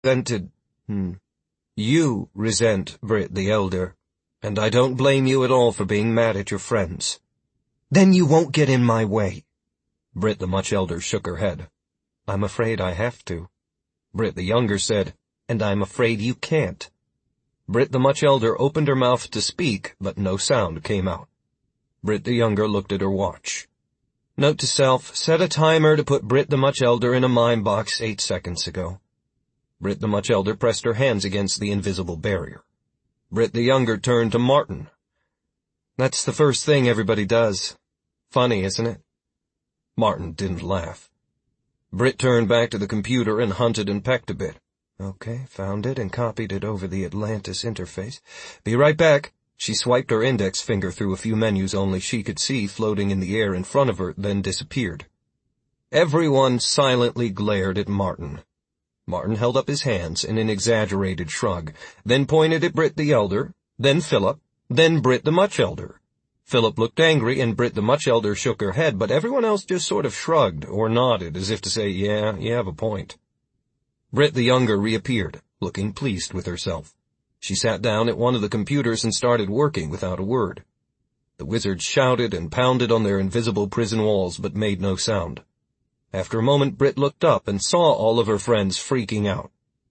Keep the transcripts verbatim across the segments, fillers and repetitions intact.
resented, hmm, you resent Britt the Elder, and I don't blame you at all for being mad at your friends. Then you won't get in my way. Britt the much elder shook her head. I'm afraid I have to. Britt the younger said, and I'm afraid you can't. Britt the much elder opened her mouth to speak, but no sound came out. Britt the younger looked at her watch. Note to self, set a timer to put Britt the much elder in a mime box eight seconds ago. Britt the much elder pressed her hands against the invisible barrier. Britt the younger turned to Martin. That's the first thing everybody does. Funny, isn't it? Martin didn't laugh. Britt turned back to the computer and hunted and pecked a bit. Okay, found it and copied it over the Atlantis interface. Be right back. She swiped her index finger through a few menus only she could see floating in the air in front of her, then disappeared. Everyone silently glared at Martin. Martin held up his hands in an exaggerated shrug, then pointed at Britt the Elder, then Philip, then Britt the much elder. Philip looked angry and Britt the much elder shook her head, but everyone else just sort of shrugged or nodded as if to say, yeah, you have a point. Britt the younger reappeared, looking pleased with herself. She sat down at one of the computers and started working without a word. The wizards shouted and pounded on their invisible prison walls but made no sound. After a moment, Britt looked up and saw all of her friends freaking out.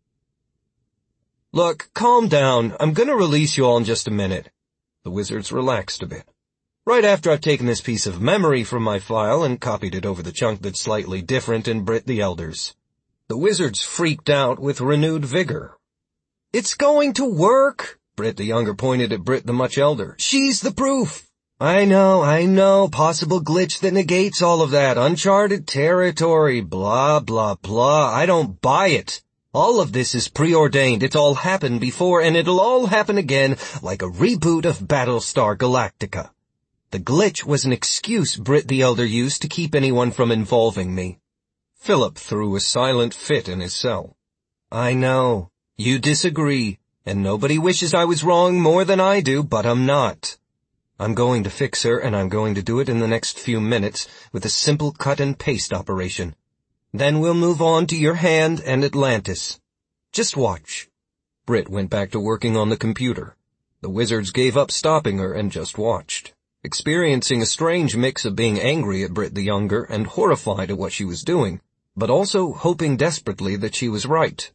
Look, calm down. I'm gonna release you all in just a minute. The wizards relaxed a bit. Right after I've taken this piece of memory from my file and copied it over the chunk that's slightly different in Britt the Elder's. The wizards freaked out with renewed vigor. It's going to work! Britt the younger pointed at Britt the much elder. She's the proof! I know, I know, possible glitch that negates all of that, uncharted territory, blah, blah, blah. I don't buy it. All of this is preordained. It's all happened before, and it'll all happen again, like a reboot of Battlestar Galactica. The glitch was an excuse Britt the Elder used to keep anyone from involving me. Philip threw a silent fit in his cell. I know, you disagree, and nobody wishes I was wrong more than I do, but I'm not. I'm going to fix her, and I'm going to do it in the next few minutes with a simple cut-and-paste operation. Then we'll move on to your hand and Atlantis. Just watch. Britt went back to working on the computer. The wizards gave up stopping her and just watched, experiencing a strange mix of being angry at Britt the younger and horrified at what she was doing, but also hoping desperately that she was right.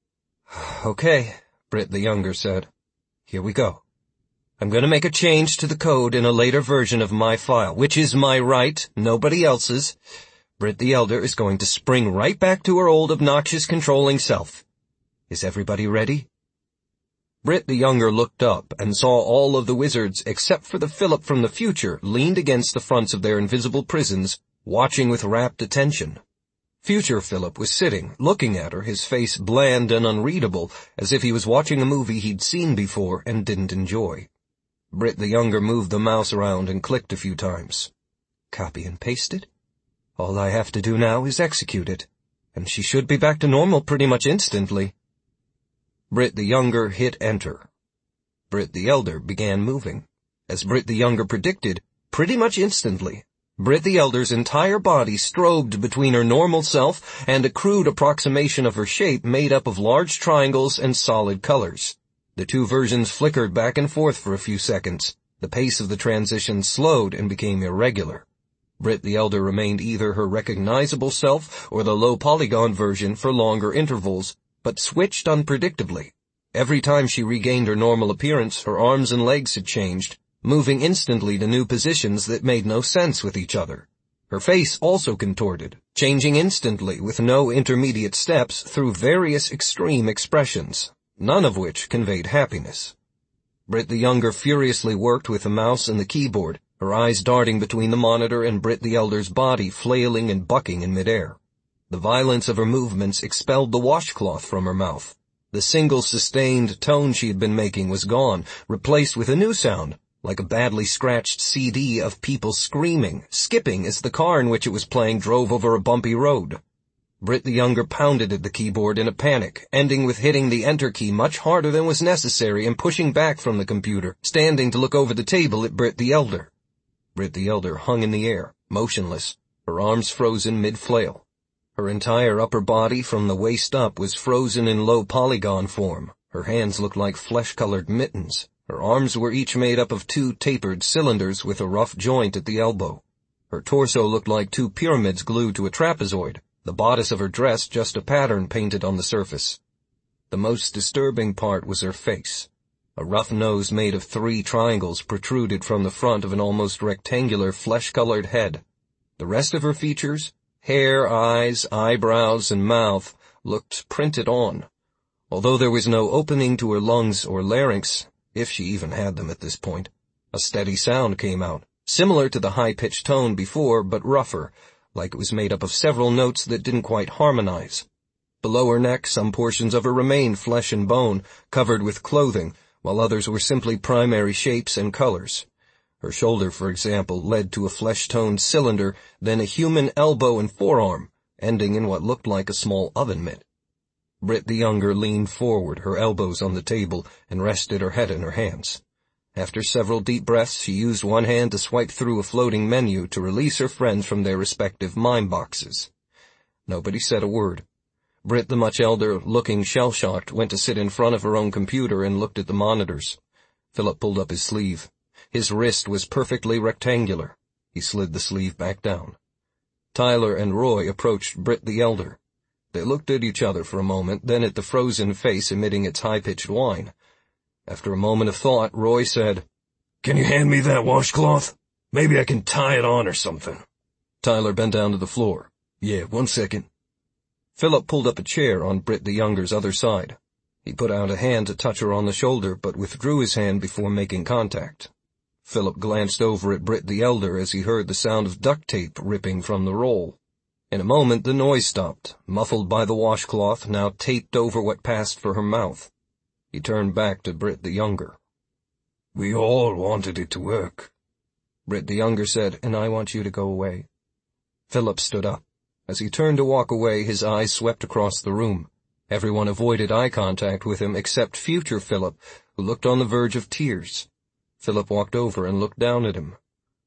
Okay, Britt the younger said. Here we go. I'm going to make a change to the code in a later version of my file, which is my right, nobody else's. Britt the Elder is going to spring right back to her old obnoxious controlling self. Is everybody ready? Britt the younger looked up and saw all of the wizards, except for the Philip from the future, leaned against the fronts of their invisible prisons, watching with rapt attention. Future Philip was sitting, looking at her, his face bland and unreadable, as if he was watching a movie he'd seen before and didn't enjoy. Britt the younger moved the mouse around and clicked a few times. Copy and paste it. All I have to do now is execute it, and she should be back to normal pretty much instantly. Britt the younger hit enter. Britt the elder began moving. As Britt the younger predicted, pretty much instantly, Britt the elder's entire body strobed between her normal self and a crude approximation of her shape made up of large triangles and solid colors. The two versions flickered back and forth for a few seconds. The pace of the transition slowed and became irregular. Britt the elder remained either her recognizable self or the low polygon version for longer intervals, but switched unpredictably. Every time she regained her normal appearance, her arms and legs had changed, moving instantly to new positions that made no sense with each other. Her face also contorted, changing instantly with no intermediate steps through various extreme expressions, none of which conveyed happiness. Britt the younger furiously worked with the mouse and the keyboard, her eyes darting between the monitor and Britt the elder's body flailing and bucking in midair. The violence of her movements expelled the washcloth from her mouth. The single sustained tone she had been making was gone, replaced with a new sound, like a badly scratched C D of people screaming, skipping as the car in which it was playing drove over a bumpy road. Britt the younger pounded at the keyboard in a panic, ending with hitting the enter key much harder than was necessary and pushing back from the computer, standing to look over the table at Britt the elder. Britt the elder hung in the air, motionless, her arms frozen mid-flail. Her entire upper body from the waist up was frozen in low polygon form. Her hands looked like flesh-colored mittens. Her arms were each made up of two tapered cylinders with a rough joint at the elbow. Her torso looked like two pyramids glued to a trapezoid, the bodice of her dress just a pattern painted on the surface. The most disturbing part was her face. A rough nose made of three triangles protruded from the front of an almost rectangular flesh-colored head. The rest of her features, hair, eyes, eyebrows, and mouth, looked printed on. Although there was no opening to her lungs or larynx, if she even had them at this point, a steady sound came out, similar to the high-pitched tone before, but rougher, like it was made up of several notes that didn't quite harmonize. Below her neck, some portions of her remained flesh and bone, covered with clothing, while others were simply primary shapes and colors. Her shoulder, for example, led to a flesh-toned cylinder, then a human elbow and forearm, ending in what looked like a small oven mitt. Britt the Younger leaned forward, her elbows on the table, and rested her head in her hands. After several deep breaths, she used one hand to swipe through a floating menu to release her friends from their respective mime boxes. Nobody said a word. Britt, the much elder, looking shell-shocked, went to sit in front of her own computer and looked at the monitors. Philip pulled up his sleeve. His wrist was perfectly rectangular. He slid the sleeve back down. Tyler and Roy approached Britt the Elder. They looked at each other for a moment, then at the frozen face emitting its high-pitched whine. After a moment of thought, Roy said, "Can you hand me that washcloth? Maybe I can tie it on or something." Tyler bent down to the floor. "Yeah, one second." Philip pulled up a chair on Britt the Younger's other side. He put out a hand to touch her on the shoulder, but withdrew his hand before making contact. Philip glanced over at Britt the Elder as he heard the sound of duct tape ripping from the roll. In a moment the noise stopped, muffled by the washcloth now taped over what passed for her mouth. He turned back to Britt the Younger. "We all wanted it to work," Britt the Younger said, "and I want you to go away." Philip stood up. As he turned to walk away, his eyes swept across the room. Everyone avoided eye contact with him except future Philip, who looked on the verge of tears. Philip walked over and looked down at him.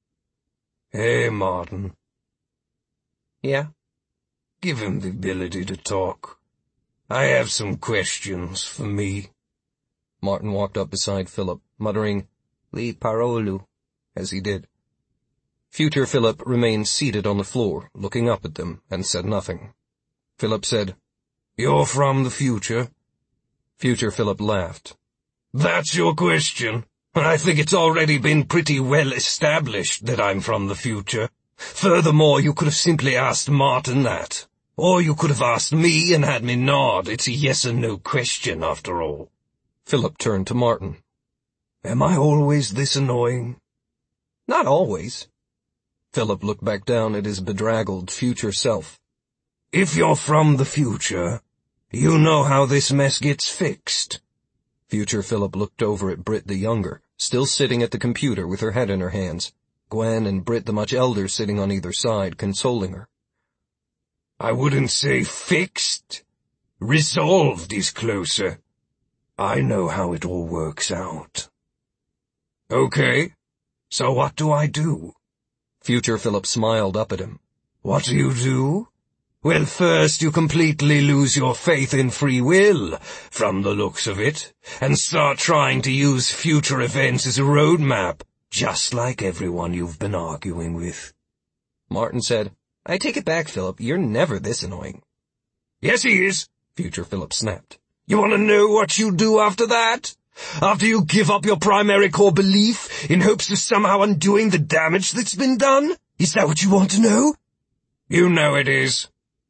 "Hey, Martin." "Yeah?" "Give him the ability to talk. I have some questions for me." Martin walked up beside Philip, muttering, "Li parolu," as he did. Future Philip remained seated on the floor, looking up at them, and said nothing. Philip said, "You're from the future?" Future Philip laughed. "That's your question? I think it's already been pretty well established that I'm from the future. Furthermore, you could have simply asked Martin that. Or you could have asked me and had me nod. It's a yes or no question, after all." Philip turned to Martin. "Am I always this annoying?" "Not always." Philip looked back down at his bedraggled future self. "If you're from the future, you know how this mess gets fixed." Future Philip looked over at Britt the Younger, still sitting at the computer with her head in her hands. Gwen and Britt the much elder sitting on either side, consoling her. "I wouldn't say fixed. Resolved is closer. I know how it all works out." "Okay, so what do I do?" Future Philip smiled up at him. "What do you do? Well, first you completely lose your faith in free will, from the looks of it, and start trying to use future events as a roadmap, just like everyone you've been arguing with." Martin said, "I take it back, Philip. You're never this annoying." "Yes, he is," Future Philip snapped. "You want to know what you do after that? After you give up your primary core belief in hopes of somehow undoing the damage that's been done? Is that what you want to know?" "You know it is."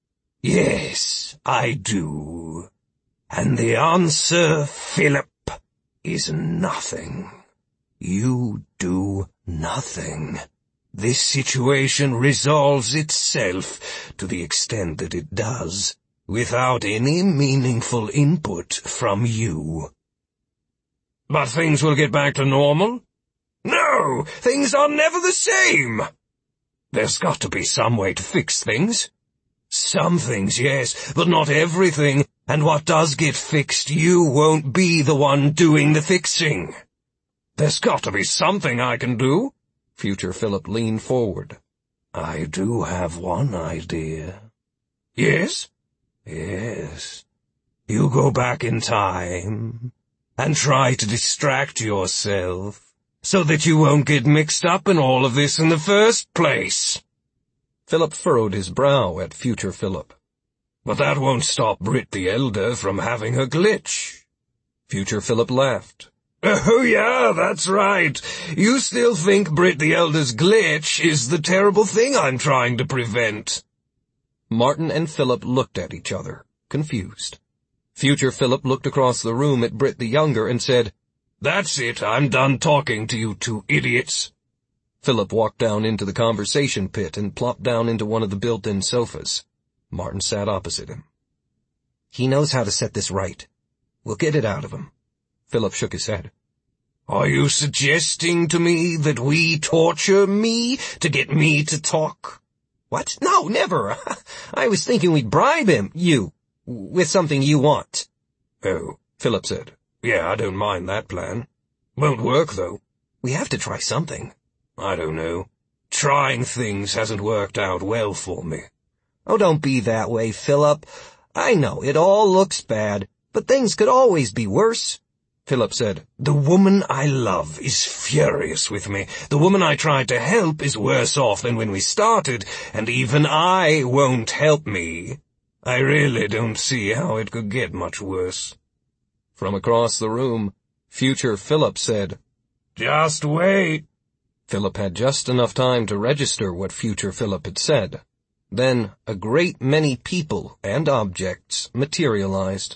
"Yes, I do. And the answer, Philip, is nothing. You do nothing. This situation resolves itself, to the extent that it does, without any meaningful input from you." "But things will get back to normal?" "No, things are never the same. There's got to be some way to fix things. Some things, yes, but not everything, and what does get fixed, you won't be the one doing the fixing. There's got to be something I can do." Future Philip leaned forward. "I do have one idea." Yes? Yes. You go back in time and try to distract yourself so that you won't get mixed up in all of this in the first place. Philip furrowed his brow at future Philip. But that won't stop Brit the Elder from having her glitch. Future Philip laughed. Oh yeah, that's right. You still think Brit the Elder's glitch is the terrible thing I'm trying to prevent. Martin and Philip looked at each other, confused. Future Philip looked across the room at Brit the Younger and said, That's it, I'm done talking to you two idiots. Philip walked down into the conversation pit and plopped down into one of the built-in sofas. Martin sat opposite him. He knows how to set this right. We'll get it out of him. Philip shook his head. Are you suggesting to me that we torture me to get me to talk? What? No, never. I was thinking we'd bribe him, you, with something you want. Oh, Philip said. Yeah, I don't mind that plan. Won't work, though. We have to try something. I don't know. Trying things hasn't worked out well for me. Oh, don't be that way, Philip. I know, it all looks bad, but things could always be worse. Philip said, The woman I love is furious with me. The woman I tried to help is worse off than when we started, and even I won't help me. I really don't see how it could get much worse. From across the room, future Philip said, Just wait. Philip had just enough time to register what future Philip had said. Then a great many people and objects materialized.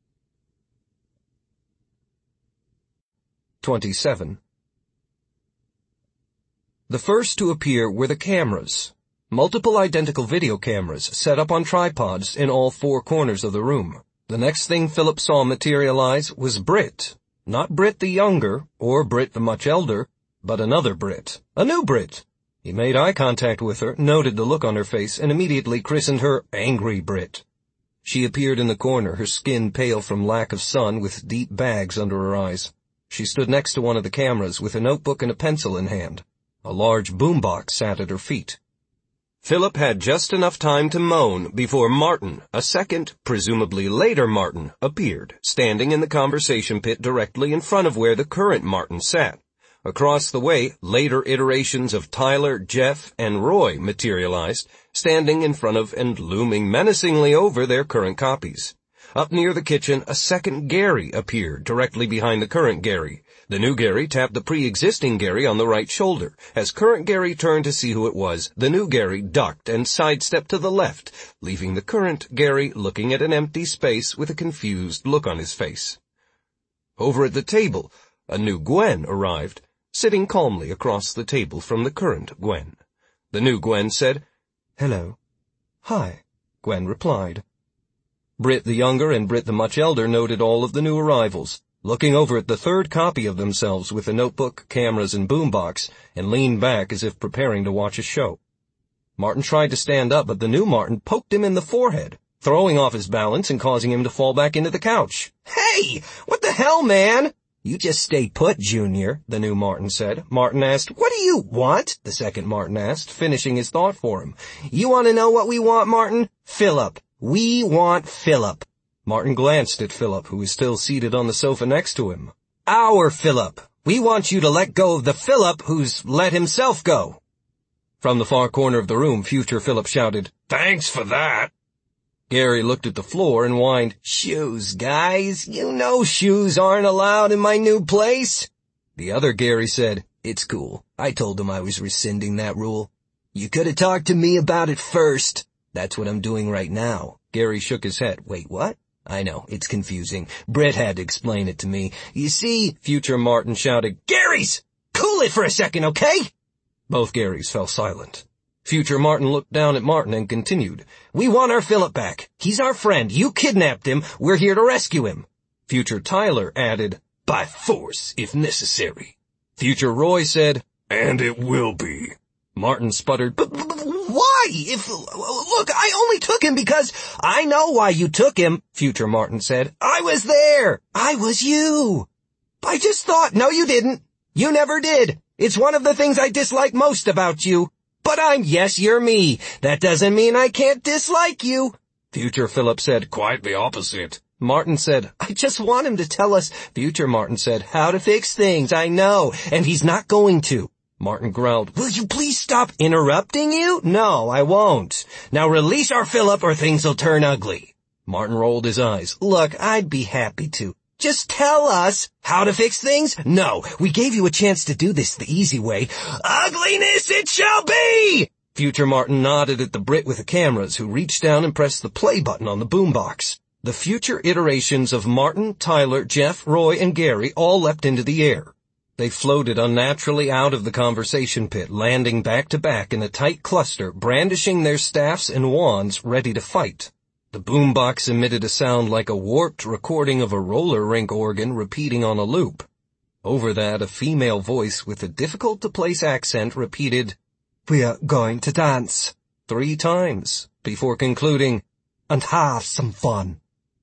twenty-seven. The first to appear were the cameras. Multiple identical video cameras set up on tripods in all four corners of the room. The next thing Philip saw materialize was Brit. Not Brit the Younger, or Brit the much elder, but another Brit. A new Brit. He made eye contact with her, noted the look on her face, and immediately christened her Angry Brit. She appeared in the corner, her skin pale from lack of sun, with deep bags under her eyes. She stood next to one of the cameras with a notebook and a pencil in hand. A large boombox sat at her feet. Philip had just enough time to moan before Martin, a second, presumably later Martin, appeared, standing in the conversation pit directly in front of where the current Martin sat. Across the way, later iterations of Tyler, Jeff, and Roy materialized, standing in front of and looming menacingly over their current copies. Up near the kitchen, a second Gary appeared directly behind the current Gary. The new Gary tapped the pre-existing Gary on the right shoulder. As current Gary turned to see who it was, the new Gary ducked and sidestepped to the left, leaving the current Gary looking at an empty space with a confused look on his face. Over at the table, a new Gwen arrived, sitting calmly across the table from the current Gwen. The new Gwen said, Hello. Hi, Gwen replied. Brit the Younger and Brit the much elder noted all of the new arrivals, looking over at the third copy of themselves with a notebook, cameras, and boombox, and leaned back as if preparing to watch a show. Martin tried to stand up, but the new Martin poked him in the forehead, throwing off his balance and causing him to fall back into the couch. Hey! What the hell, man? You just stay put, Junior, the new Martin said. Martin asked, What do you want? The second Martin asked, finishing his thought for him. You want to know what we want, Martin? Philip. We want Philip. Martin glanced at Philip, who was still seated on the sofa next to him. Our Philip. We want you to let go of the Philip who's let himself go. From the far corner of the room, future Philip shouted, Thanks for that. Gary looked at the floor and whined, Shoes, guys. You know shoes aren't allowed in my new place. The other Gary said, It's cool. I told him I was rescinding that rule. You could have talked to me about it first. That's what I'm doing right now. Gary shook his head. Wait, what? I know, it's confusing. Brett had to explain it to me. You see, future Martin shouted, Garys! Cool it for a second, okay? Both Garys fell silent. Future Martin looked down at Martin and continued, We want our Philip back. He's our friend. You kidnapped him. We're here to rescue him. Future Tyler added, By force, if necessary. Future Roy said, And it will be. Martin sputtered, But, but, but why? If, look, I only took him because I know why you took him, Future Martin said. I was there. I was you. I just thought, no, you didn't. You never did. It's one of the things I dislike most about you. But I'm, yes, you're me. That doesn't mean I can't dislike you. Future Philip said, "Quite the opposite." Martin said, "I just want him to tell us." Future Martin said, "How to fix things, I know, and he's not going to." Martin growled, "Will you please stop interrupting you?" "No, I won't. Now release our Philip or things'll turn ugly." Martin rolled his eyes. "Look, I'd be happy to. Just tell us how to fix things." "No, we gave you a chance to do this the easy way." "Ugliness it shall be!" Future Martin nodded at the Brit with the cameras, who reached down and pressed the play button on the boombox. The future iterations of Martin, Tyler, Jeff, Roy, and Gary all leapt into the air. They floated unnaturally out of the conversation pit, landing back-to-back in a tight cluster, brandishing their staffs and wands, ready to fight. The boombox emitted a sound like a warped recording of a roller rink organ repeating on a loop. Over that, a female voice with a difficult-to-place accent repeated, "We're going to dance," three times, before concluding, "and have some fun."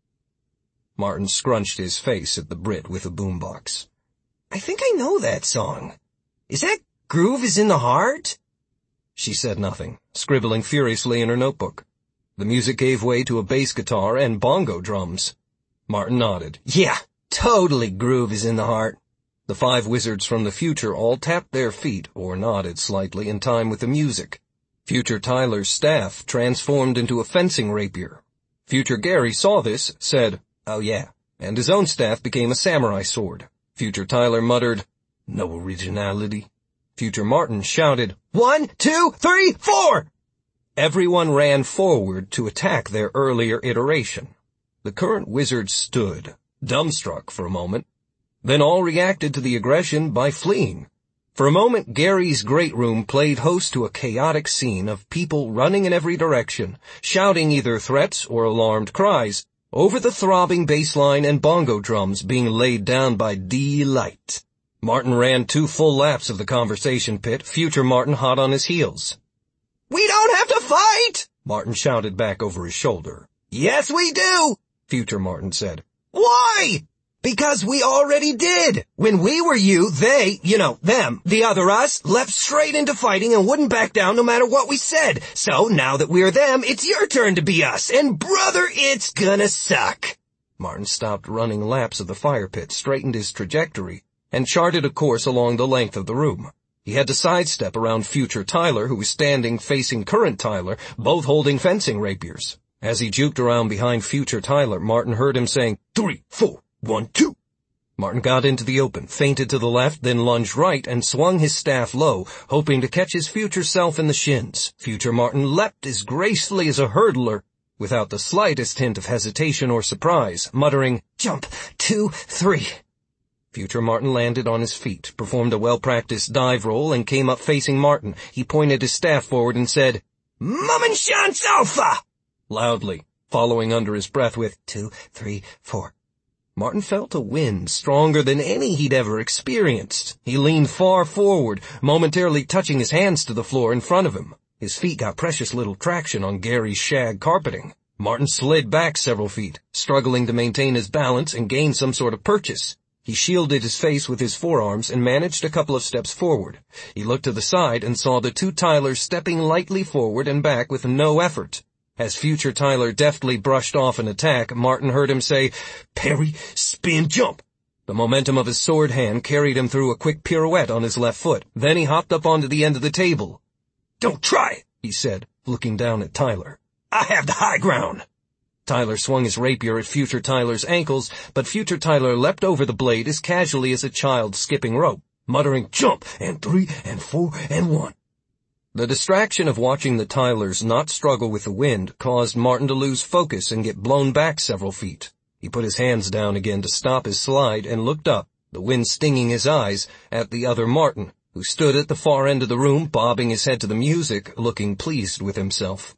Martin scrunched his face at the Brit with the boombox. "I think I know that song. Is that Groove is in the Heart?" She said nothing, scribbling furiously in her notebook. The music gave way to a bass guitar and bongo drums. Martin nodded. "Yeah, totally Groove is in the Heart." The five wizards from the future all tapped their feet, or nodded slightly in time with the music. Future Tyler's staff transformed into a fencing rapier. Future Gary saw this, said, "Oh yeah," and his own staff became a samurai sword. Future Tyler muttered, "No originality." Future Martin shouted, "One, two, three, four!" Everyone ran forward to attack their earlier iteration. The current wizards stood, dumbstruck for a moment. Then all reacted to the aggression by fleeing. For a moment, Gary's great room played host to a chaotic scene of people running in every direction, shouting either threats or alarmed cries, over the throbbing bass line and bongo drums being laid down by Delight. Martin ran two full laps of the conversation pit, Future Martin hot on his heels. "We don't have to fight!" Martin shouted back over his shoulder. "Yes, we do," Future Martin said. "Why?" "Because we already did. When we were you, they, you know, them, the other us, leapt straight into fighting and wouldn't back down no matter what we said. So now that we're them, it's your turn to be us, and brother, it's gonna suck." Martin stopped running laps of the fire pit, straightened his trajectory, and charted a course along the length of the room. He had to sidestep around Future Tyler, who was standing facing current Tyler, both holding fencing rapiers. As he juked around behind Future Tyler, Martin heard him saying, "Three, four, one, two." Martin got into the open, feinted to the left, then lunged right and swung his staff low, hoping to catch his future self in the shins. Future Martin leapt as gracefully as a hurdler, without the slightest hint of hesitation or surprise, muttering, "Jump, two, three." Future Martin landed on his feet, performed a well-practiced dive roll, and came up facing Martin. He pointed his staff forward and said, "Mummenschanz Alpha!" loudly, following under his breath with, "Two, three, four." Martin felt a wind stronger than any he'd ever experienced. He leaned far forward, momentarily touching his hands to the floor in front of him. His feet got precious little traction on Gary's shag carpeting. Martin slid back several feet, struggling to maintain his balance and gain some sort of purchase. He shielded his face with his forearms and managed a couple of steps forward. He looked to the side and saw the two Tylers stepping lightly forward and back with no effort. As Future Tyler deftly brushed off an attack, Martin heard him say, "Parry, spin, jump." The momentum of his sword hand carried him through a quick pirouette on his left foot. Then he hopped up onto the end of the table. "Don't try," he said, looking down at Tyler. "I have the high ground." Tyler swung his rapier at Future Tyler's ankles, but Future Tyler leapt over the blade as casually as a child skipping rope, muttering, "Jump, and three, and four, and one." The distraction of watching the Tylers not struggle with the wind caused Martin to lose focus and get blown back several feet. He put his hands down again to stop his slide and looked up, the wind stinging his eyes, at the other Martin, who stood at the far end of the room, bobbing his head to the music, looking pleased with himself.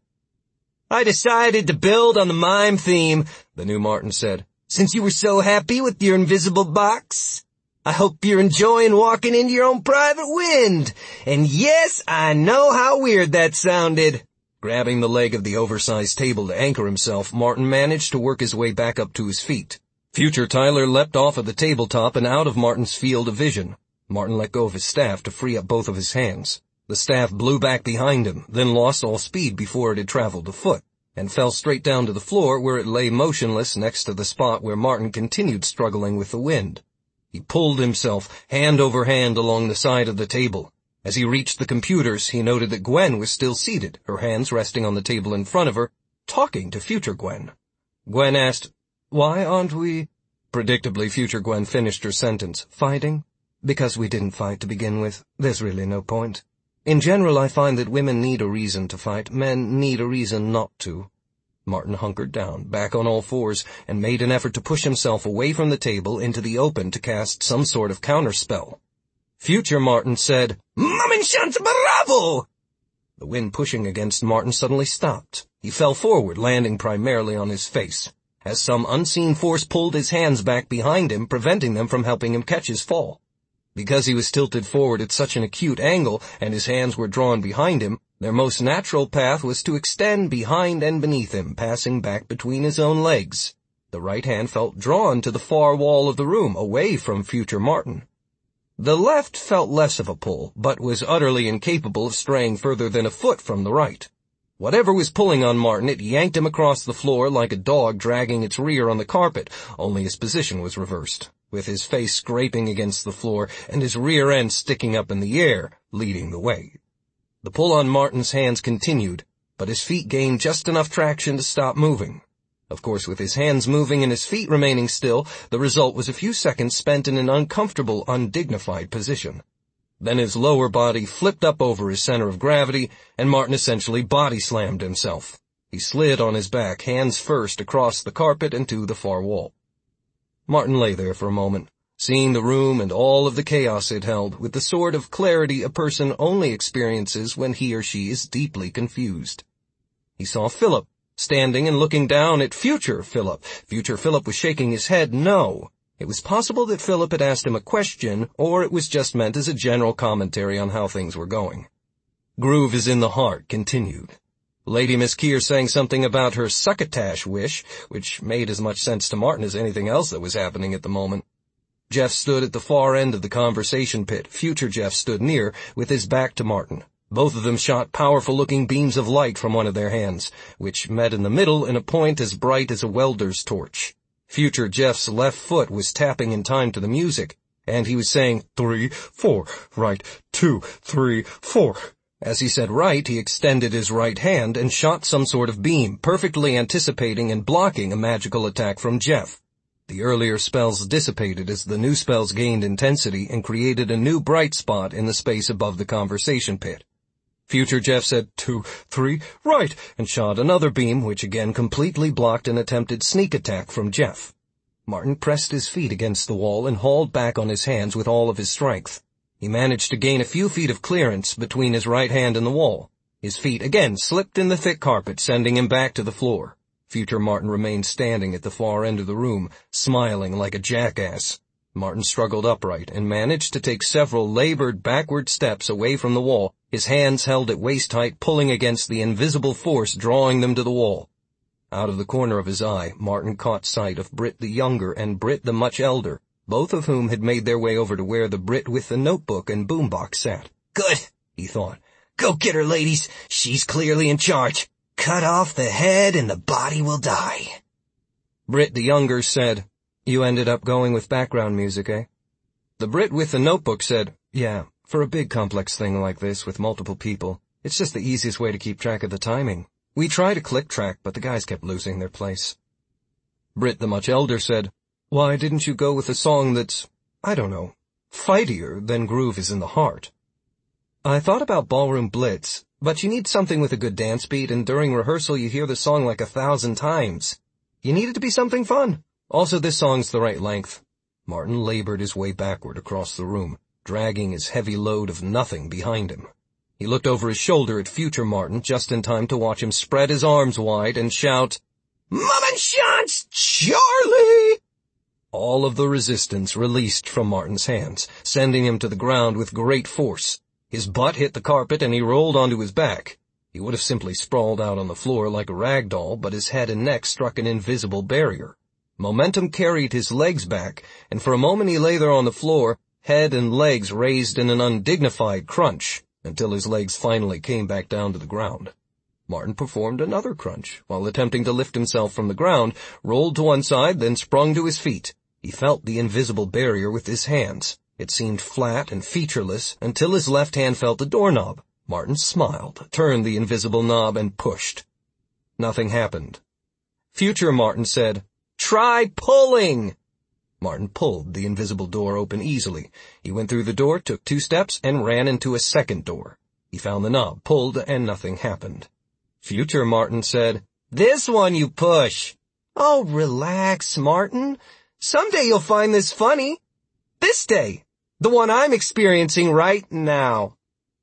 "I decided to build on the mime theme," the new Martin said, "since you were so happy with your invisible box. I hope you're enjoying walking into your own private wind. And yes, I know how weird that sounded." Grabbing the leg of the oversized table to anchor himself, Martin managed to work his way back up to his feet. Future Tyler leapt off of the tabletop and out of Martin's field of vision. Martin let go of his staff to free up both of his hands. The staff blew back behind him, then lost all speed before it had traveled a foot. and fell straight down to the floor where it lay motionless next to the spot where Martin continued struggling with the wind. He pulled himself hand over hand along the side of the table. As he reached the computers, he noted that Gwen was still seated, her hands resting on the table in front of her, talking to future Gwen. Gwen asked, "Why aren't we—" Predictably, future Gwen finished her sentence. "Fighting? Because we didn't fight to begin with. There's really no point. In general, I find that women need a reason to fight. Men need a reason not to." Martin hunkered down, back on all fours, and made an effort to push himself away from the table into the open to cast some sort of counterspell. Future Martin said, "Mummenschanz, bravo!" The wind pushing against Martin suddenly stopped. He fell forward, landing primarily on his face, as some unseen force pulled his hands back behind him, preventing them from helping him catch his fall. Because he was tilted forward at such an acute angle, and his hands were drawn behind him, their most natural path was to extend behind and beneath him, passing back between his own legs. The right hand felt drawn to the far wall of the room, away from future Martin. The left felt less of a pull, but was utterly incapable of straying further than a foot from the right. Whatever was pulling on Martin, it yanked him across the floor like a dog dragging its rear on the carpet, only his position was reversed, with his face scraping against the floor and his rear end sticking up in the air, leading the way. The pull on Martin's hands continued, but his feet gained just enough traction to stop moving. Of course, with his hands moving and his feet remaining still, the result was a few seconds spent in an uncomfortable, undignified position. Then his lower body flipped up over his center of gravity, and Martin essentially body-slammed himself. He slid on his back, hands first, across the carpet and to the far wall. Martin lay there for a moment, seeing the room and all of the chaos it held, with the sort of clarity a person only experiences when he or she is deeply confused. He saw Philip, standing and looking down at future Philip. Future Philip was shaking his head no. It was possible that Philip had asked him a question, or it was just meant as a general commentary on how things were going. Groove is in the Heart continued. Lady Miss Keir sang something about her succotash wish, which made as much sense to Martin as anything else that was happening at the moment. Jeff stood at the far end of the conversation pit. Future Jeff stood near, with his back to Martin. Both of them shot powerful-looking beams of light from one of their hands, which met in the middle in a point as bright as a welder's torch. Future Jeff's left foot was tapping in time to the music, and he was saying, "Three, four, right, two, three, four." As he said right, he extended his right hand and shot some sort of beam, perfectly anticipating and blocking a magical attack from Jeff. The earlier spells dissipated as the new spells gained intensity and created a new bright spot in the space above the conversation pit. Future Jeff said, "Two, three, right," and shot another beam, which again completely blocked an attempted sneak attack from Jeff. Martin pressed his feet against the wall and hauled back on his hands with all of his strength. He managed to gain a few feet of clearance between his right hand and the wall. His feet again slipped in the thick carpet, sending him back to the floor. Future Martin remained standing at the far end of the room, smiling like a jackass. Martin struggled upright and managed to take several labored backward steps away from the wall, his hands held at waist-height, pulling against the invisible force drawing them to the wall. Out of the corner of his eye, Martin caught sight of Britt the Younger and Britt the Much Elder, both of whom had made their way over to where the Britt with the notebook and boombox sat. "Good," he thought. "Go get her, ladies. She's clearly in charge. Cut off the head and the body will die." Britt the Younger said, "You ended up going with background music, eh?" The Brit with the notebook said, "Yeah, for a big complex thing like this with multiple people, it's just the easiest way to keep track of the timing. We tried a click track, but the guys kept losing their place." Britt the Much Elder said, "Why didn't you go with a song that's, I don't know, fightier than Groove is in the Heart?" "I thought about Ballroom Blitz, but you need something with a good dance beat, and during rehearsal you hear the song like a thousand times. You need it to be something fun. Also, this song's the right length." Martin labored his way backward across the room, dragging his heavy load of nothing behind him. He looked over his shoulder at future Martin just in time to watch him spread his arms wide and shout, "Mummenschanz, Charlie!" All of the resistance released from Martin's hands, sending him to the ground with great force. His butt hit the carpet and he rolled onto his back. He would have simply sprawled out on the floor like a rag doll, but his head and neck struck an invisible barrier. Momentum carried his legs back, and for a moment he lay there on the floor, head and legs raised in an undignified crunch, until his legs finally came back down to the ground. Martin performed another crunch, while attempting to lift himself from the ground, rolled to one side, then sprung to his feet. He felt the invisible barrier with his hands. It seemed flat and featureless until his left hand felt the doorknob. Martin smiled, turned the invisible knob, and pushed. Nothing happened. Future Martin said, "Try pulling!" Martin pulled the invisible door open easily. He went through the door, took two steps, and ran into a second door. He found the knob, pulled, and nothing happened. Future Martin said, "This one you push." "Oh, relax, Martin. Someday you'll find this funny. This day, the one I'm experiencing right now."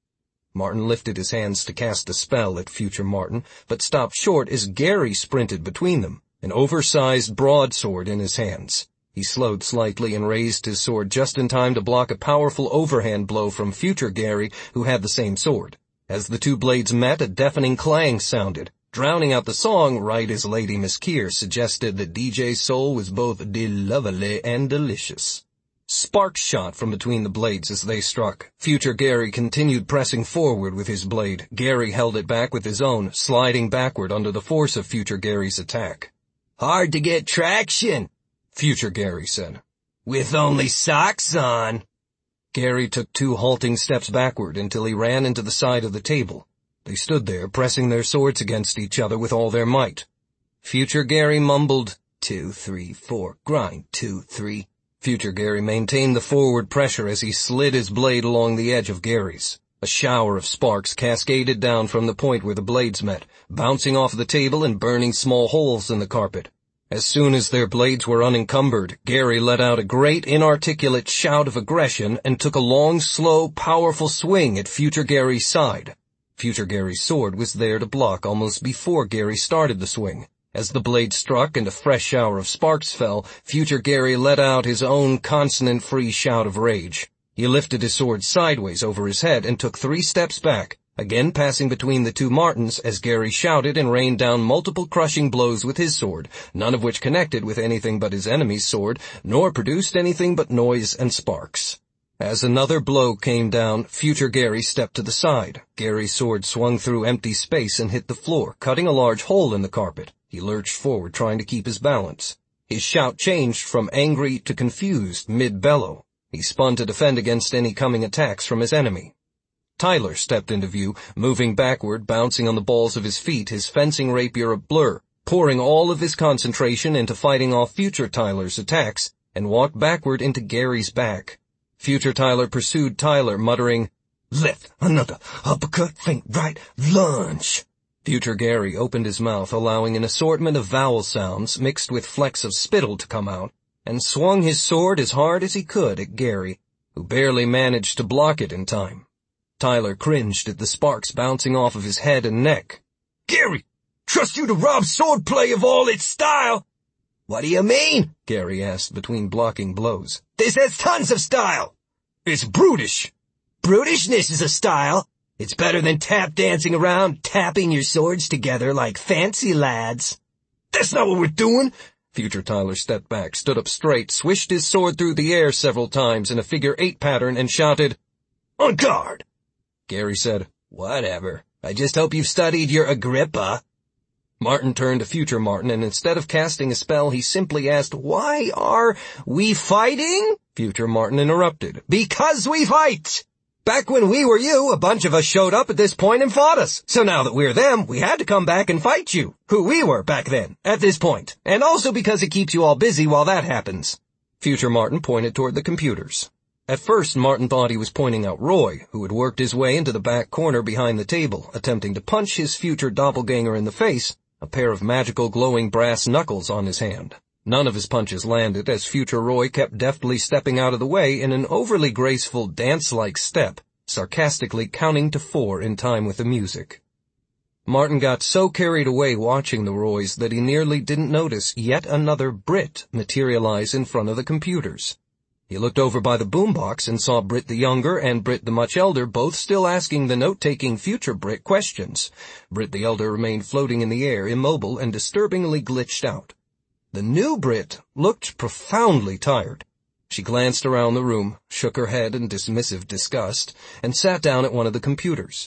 Martin lifted his hands to cast a spell at Future Martin, but stopped short as Gary sprinted between them, an oversized broadsword in his hands. He slowed slightly and raised his sword just in time to block a powerful overhand blow from Future Gary, who had the same sword. As the two blades met, a deafening clang sounded, drowning out the song right as Lady Miss Keir suggested that D J Soul was both de-lovely and delicious. Sparks shot from between the blades as they struck. Future Gary continued pressing forward with his blade. Gary held it back with his own, sliding backward under the force of Future Gary's attack. "Hard to get traction," Future Gary said. "With only socks on." Gary took two halting steps backward until he ran into the side of the table. They stood there, pressing their swords against each other with all their might. Future Gary mumbled, "Two, three, four, grind, two, three." Future Gary maintained the forward pressure as he slid his blade along the edge of Gary's. A shower of sparks cascaded down from the point where the blades met, bouncing off the table and burning small holes in the carpet. As soon as their blades were unencumbered, Gary let out a great inarticulate shout of aggression and took a long, slow, powerful swing at Future Gary's side. Future Gary's sword was there to block almost before Gary started the swing. As the blade struck and a fresh shower of sparks fell, Future Gary let out his own consonant-free shout of rage. He lifted his sword sideways over his head and took three steps back, again passing between the two Martins as Gary shouted and rained down multiple crushing blows with his sword, none of which connected with anything but his enemy's sword, nor produced anything but noise and sparks. As another blow came down, Future Gary stepped to the side. Gary's sword swung through empty space and hit the floor, cutting a large hole in the carpet. He lurched forward, trying to keep his balance. His shout changed from angry to confused mid-bellow. He spun to defend against any coming attacks from his enemy. Tyler stepped into view, moving backward, bouncing on the balls of his feet, his fencing rapier a blur, pouring all of his concentration into fighting off Future Tyler's attacks, and walked backward into Gary's back. Future Tyler pursued Tyler, muttering, "Left, another, uppercut, feint right, lunge." Future Gary opened his mouth, allowing an assortment of vowel sounds mixed with flecks of spittle to come out, and swung his sword as hard as he could at Gary, who barely managed to block it in time. Tyler cringed at the sparks bouncing off of his head and neck. "Gary, trust you to rob swordplay of all its style." "What do you mean?" Gary asked between blocking blows. "This has tons of style." "It's brutish." "Brutishness is a style. It's better than tap dancing around, tapping your swords together like fancy lads." "That's not what we're doing." Future Tyler stepped back, stood up straight, swished his sword through the air several times in a figure eight pattern, and shouted, "On guard!" Gary said, "Whatever. I just hope you've studied your Agrippa." Martin turned to Future Martin, and instead of casting a spell, he simply asked, "Why are we fighting?" Future Martin interrupted, "Because we fight! Back when we were you, a bunch of us showed up at this point and fought us. So now that we're them, we had to come back and fight you, who we were back then, at this point. And also because it keeps you all busy while that happens." Future Martin pointed toward the computers. At first, Martin thought he was pointing out Roy, who had worked his way into the back corner behind the table, attempting to punch his future doppelganger in the face, a pair of magical glowing brass knuckles on his hand. None of his punches landed as Future Roy kept deftly stepping out of the way in an overly graceful dance-like step, sarcastically counting to four in time with the music. Martin got so carried away watching the Roys that he nearly didn't notice yet another Brit materialize in front of the computers. He looked over by the boombox and saw Brit the Younger and Brit the Much Elder both still asking the note-taking future Brit questions. Brit the Elder remained floating in the air, immobile and disturbingly glitched out. The new Brit looked profoundly tired. She glanced around the room, shook her head in dismissive disgust, and sat down at one of the computers.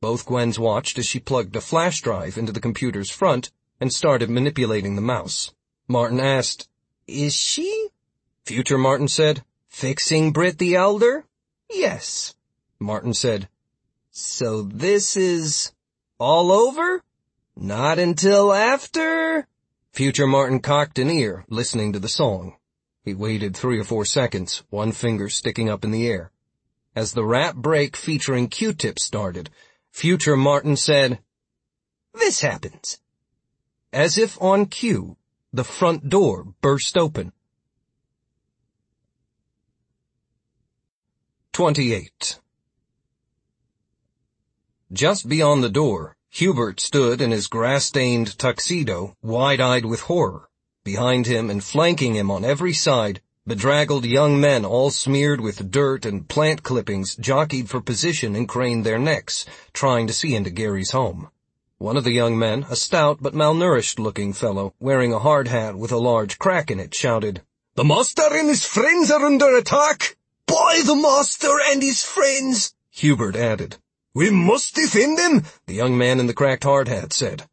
Both Gwens watched as she plugged a flash drive into the computer's front and started manipulating the mouse. Martin asked, "Is she?" Future Martin said, "Fixing Britt the Elder?" "Yes." Martin said, "So this is all over? Not until after?" Future Martin cocked an ear, listening to the song. He waited three or four seconds, one finger sticking up in the air. As the rap break featuring Q-Tip started, Future Martin said, "This happens." As if on cue, the front door burst open. twenty-eight. Just beyond the door, Hubert stood in his grass-stained tuxedo, wide-eyed with horror. Behind him and flanking him on every side, bedraggled young men all smeared with dirt and plant clippings jockeyed for position and craned their necks, trying to see into Gary's home. One of the young men, a stout but malnourished-looking fellow, wearing a hard hat with a large crack in it, shouted, "The master and his friends are under attack! By the master and his friends!" Hubert added. "We must defend them," the young man in the cracked hard hat said.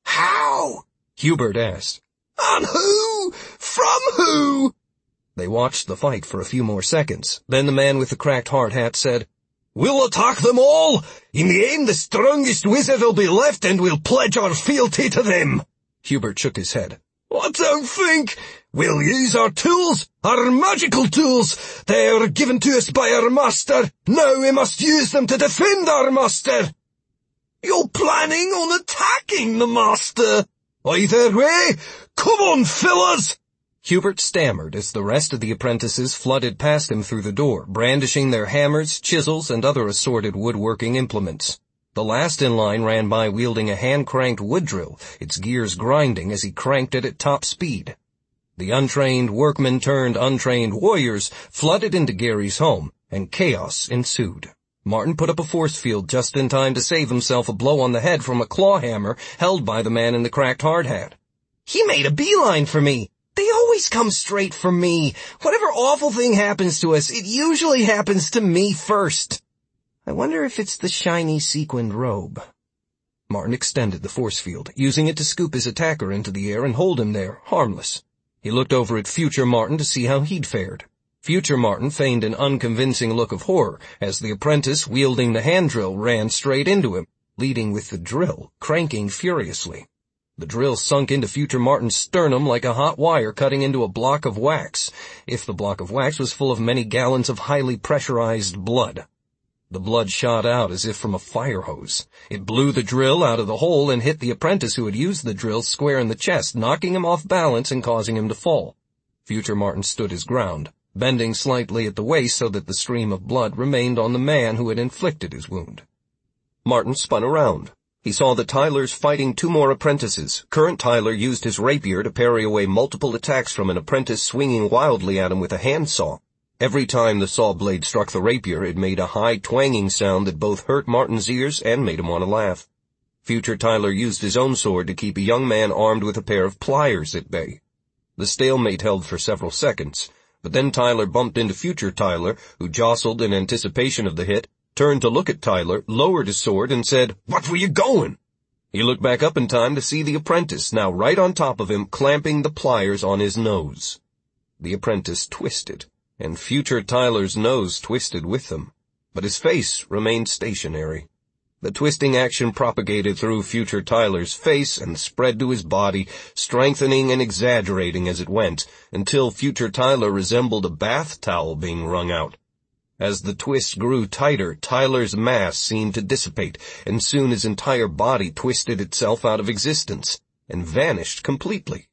"How?" Hubert asked. "And who? From who?" They watched the fight for a few more seconds. Then the man with the cracked hard hat said, "We'll attack them all. In the end, the strongest wizard will be left and we'll pledge our fealty to them." Hubert shook his head. "I don't think. We'll use our tools, our magical tools. They are given to us by our master. Now we must use them to defend our master." "You're planning on attacking the master?" "Either way, come on, fellas!" Hubert stammered as the rest of the apprentices flooded past him through the door, brandishing their hammers, chisels, and other assorted woodworking implements. The last in line ran by wielding a hand-cranked wood drill, its gears grinding as he cranked it at top speed. The untrained workmen-turned-untrained warriors flooded into Gary's home, and chaos ensued. Martin put up a force field just in time to save himself a blow on the head from a claw hammer held by the man in the cracked hard hat. "He made a beeline for me. They always come straight for me. Whatever awful thing happens to us, it usually happens to me first. I wonder if it's the shiny sequined robe." Martin extended the force field, using it to scoop his attacker into the air and hold him there, harmless. He looked over at Future Martin to see how he'd fared. Future Martin feigned an unconvincing look of horror as the apprentice wielding the hand drill ran straight into him, leading with the drill, cranking furiously. The drill sunk into Future Martin's sternum like a hot wire cutting into a block of wax, if the block of wax was full of many gallons of highly pressurized blood. The blood shot out as if from a fire hose. It blew the drill out of the hole and hit the apprentice who had used the drill square in the chest, knocking him off balance and causing him to fall. Future Martin stood his ground, bending slightly at the waist so that the stream of blood remained on the man who had inflicted his wound. Martin spun around. He saw that Tyler's fighting two more apprentices. Current Tyler used his rapier to parry away multiple attacks from an apprentice swinging wildly at him with a handsaw. Every time the saw blade struck the rapier, it made a high twanging sound that both hurt Martin's ears and made him want to laugh. Future Tyler used his own sword to keep a young man armed with a pair of pliers at bay. The stalemate held for several seconds, but then Tyler bumped into Future Tyler, who jostled in anticipation of the hit, turned to look at Tyler, lowered his sword, and said, "What were you going?" He looked back up in time to see the apprentice, now right on top of him, clamping the pliers on his nose. The apprentice twisted, and Future Tyler's nose twisted with them, but his face remained stationary. The twisting action propagated through Future Tyler's face and spread to his body, strengthening and exaggerating as it went, until Future Tyler resembled a bath towel being wrung out. As the twist grew tighter, Tyler's mass seemed to dissipate, and soon his entire body twisted itself out of existence, and vanished completely.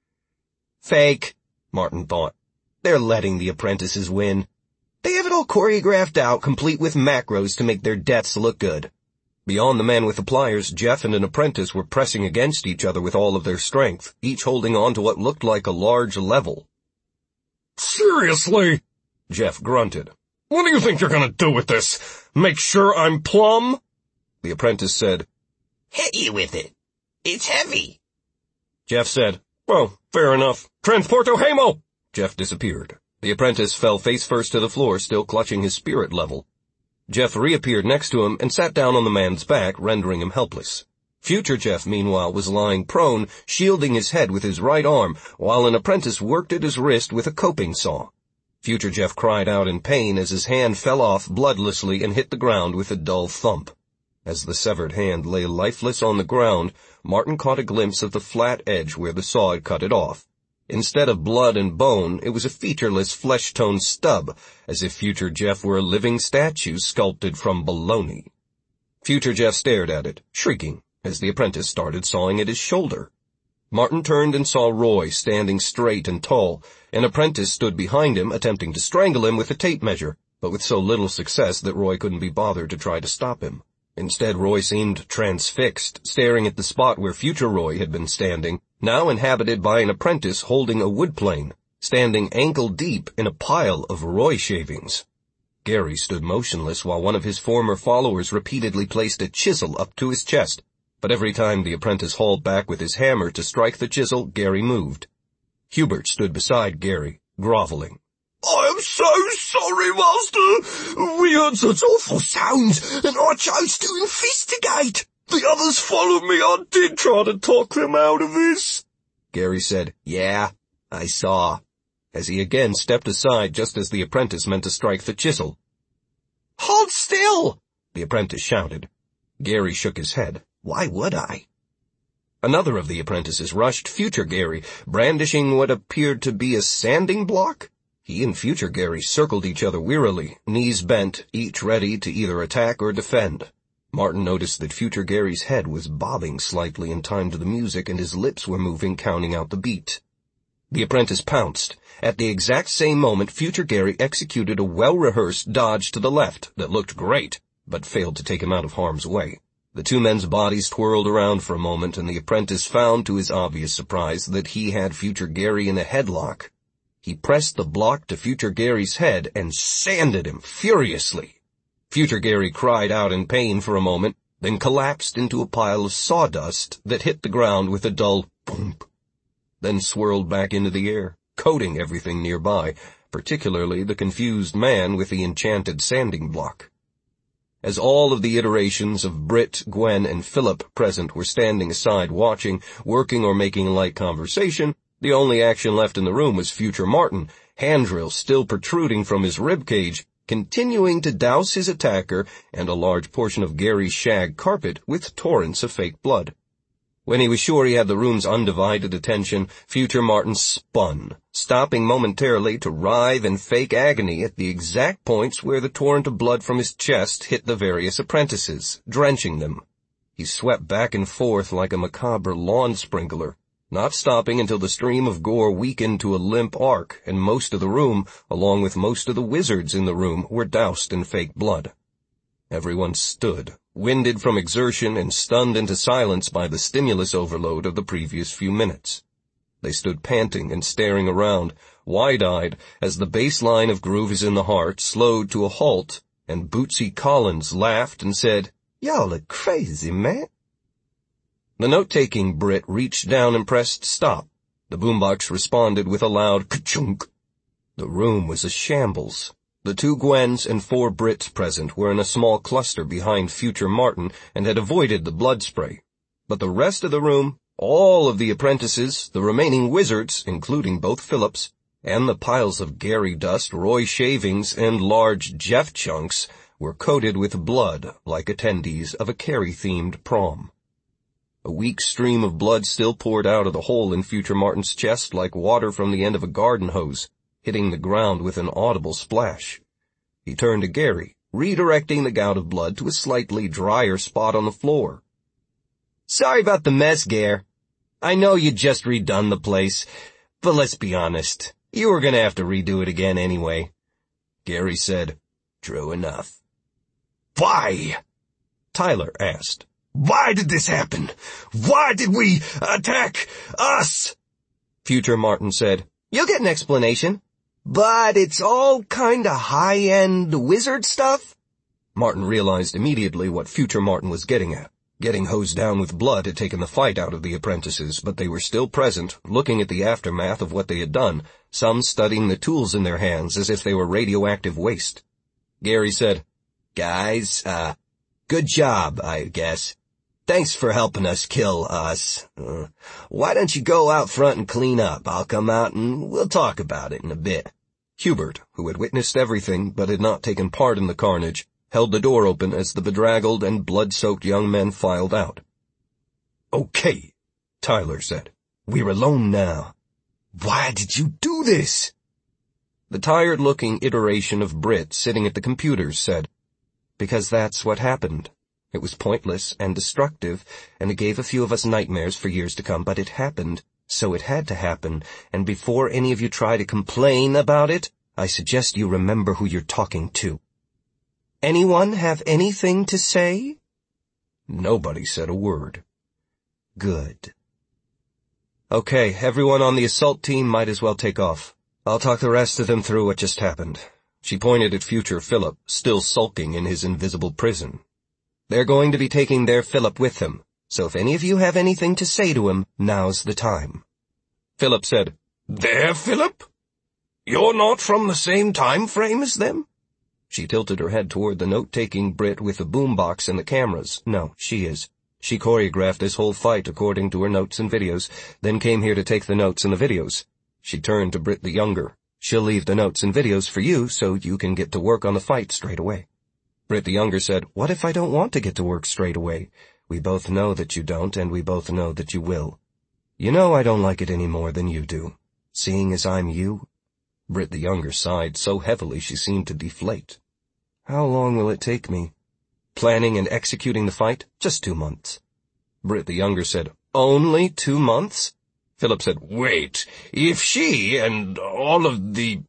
Fake, Martin thought. They're letting the apprentices win. They have it all choreographed out, complete with macros to make their deaths look good. Beyond the man with the pliers, Jeff and an apprentice were pressing against each other with all of their strength, each holding on to what looked like a large level. "Seriously?" Jeff grunted. "What do you think you're gonna do with this? Make sure I'm plumb?" The apprentice said, "Hit you with it. It's heavy." Jeff said, "Well, fair enough. Transporto Hamo!" Jeff disappeared. The apprentice fell face first to the floor, still clutching his spirit level. Jeff reappeared next to him and sat down on the man's back, rendering him helpless. Future Jeff, meanwhile, was lying prone, shielding his head with his right arm, while an apprentice worked at his wrist with a coping saw. Future Jeff cried out in pain as his hand fell off bloodlessly and hit the ground with a dull thump. As the severed hand lay lifeless on the ground, Martin caught a glimpse of the flat edge where the saw had cut it off. Instead of blood and bone, it was a featureless flesh-toned stub, as if Future Jeff were a living statue sculpted from baloney. Future Jeff stared at it, shrieking, as the apprentice started sawing at his shoulder. Martin turned and saw Roy standing straight and tall. An apprentice stood behind him, attempting to strangle him with a tape measure, but with so little success that Roy couldn't be bothered to try to stop him. Instead, Roy seemed transfixed, staring at the spot where Future Roy had been standing, now inhabited by an apprentice holding a wood plane, standing ankle-deep in a pile of Roy shavings. Gary stood motionless while one of his former followers repeatedly placed a chisel up to his chest, but every time the apprentice hauled back with his hammer to strike the chisel, Gary moved. Hubert stood beside Gary, groveling. I am so sorry, Master. We heard such awful sounds, and I chose to investigate. The others followed me. I did try to talk them out of this. Gary said, Yeah, I saw, as he again stepped aside just as the apprentice meant to strike the chisel. Hold still, the apprentice shouted. Gary shook his head. Why would I? Another of the apprentices rushed Future Gary, brandishing what appeared to be a sanding block. He and Future Gary circled each other wearily, knees bent, each ready to either attack or defend. Martin noticed that Future Gary's head was bobbing slightly in time to the music and his lips were moving, counting out the beat. The apprentice pounced. At the exact same moment, Future Gary executed a well-rehearsed dodge to the left that looked great, but failed to take him out of harm's way. The two men's bodies twirled around for a moment, and the apprentice found, to his obvious surprise, that he had Future Gary in a headlock. He pressed the block to Future Gary's head and sanded him furiously. Future Gary cried out in pain for a moment, then collapsed into a pile of sawdust that hit the ground with a dull boomp, then swirled back into the air, coating everything nearby, particularly the confused man with the enchanted sanding block. As all of the iterations of Britt, Gwen, and Philip present were standing aside watching, working or making light conversation, the only action left in the room was Future Martin, handrail still protruding from his ribcage, continuing to douse his attacker and a large portion of Gary's shag carpet with torrents of fake blood. When he was sure he had the room's undivided attention, Future Martin spun, stopping momentarily to writhe in fake agony at the exact points where the torrent of blood from his chest hit the various apprentices, drenching them. He swept back and forth like a macabre lawn sprinkler, not stopping until the stream of gore weakened to a limp arc, and most of the room, along with most of the wizards in the room, were doused in fake blood. Everyone stood, winded from exertion and stunned into silence by the stimulus overload of the previous few minutes. They stood panting and staring around, wide-eyed, as the bass line of Groove Is in the Heart slowed to a halt, and Bootsy Collins laughed and said, "Y'all are crazy, man." The note-taking Brit reached down and pressed stop. The boombox responded with a loud ka-chunk. The room was a shambles. The two Gwens and four Brits present were in a small cluster behind Future Martin and had avoided the blood spray. But the rest of the room, all of the apprentices, the remaining wizards, including both Phillips, and the piles of Gary dust, Roy shavings, and large Jeff chunks, were coated with blood like attendees of a Carrie-themed prom. A weak stream of blood still poured out of the hole in Future Martin's chest like water from the end of a garden hose, hitting the ground with an audible splash. He turned to Gary, redirecting the gout of blood to a slightly drier spot on the floor. "Sorry about the mess, Gare. I know you just redone the place, but let's be honest, you were gonna have to redo it again anyway." Gary said, "True enough." "Why?" Tyler asked. "Why did this happen? Why did we attack us?" Future Martin said, "You'll get an explanation. But it's all kinda high-end wizard stuff?" Martin realized immediately what Future Martin was getting at. Getting hosed down with blood had taken the fight out of the apprentices, but they were still present, looking at the aftermath of what they had done, some studying the tools in their hands as if they were radioactive waste. Gary said, guys. Uh, good job, I guess. Thanks for helping us kill us. Uh, why don't you go out front and clean up? I'll come out and we'll talk about it in a bit." Hubert, who had witnessed everything but had not taken part in the carnage, held the door open as the bedraggled and blood-soaked young men filed out. "Okay," Tyler said. "We're alone now. Why did you do this?" The tired-looking iteration of Britt sitting at the computers said, "Because that's what happened. It was pointless and destructive, and it gave a few of us nightmares for years to come, but it happened, so it had to happen, and before any of you try to complain about it, I suggest you remember who you're talking to." "Anyone have anything to say?" Nobody said a word. Good. "Okay, everyone on the assault team might as well take off. I'll talk the rest of them through what just happened." She pointed at future Philip, still sulking in his invisible prison. "They're going to be taking their Philip with them, so if any of you have anything to say to him, now's the time." Philip said, "Their Philip? You're not from the same time frame as them?" She tilted her head toward the note-taking Brit with the boombox and the cameras. "No, she is. She choreographed this whole fight according to her notes and videos, then came here to take the notes and the videos." She turned to Brit the younger. "She'll leave the notes and videos for you so you can get to work on the fight straight away." Brit the younger said, "What if I don't want to get to work straight away? We both know that you don't, and we both know that you will. You know I don't like it any more than you do, seeing as I'm you." Brit the younger sighed so heavily she seemed to deflate. "How long will it take me?" "Planning and executing the fight? Just two months." Brit the younger said, "Only two months?" Philip said, "Wait, if she and all of the...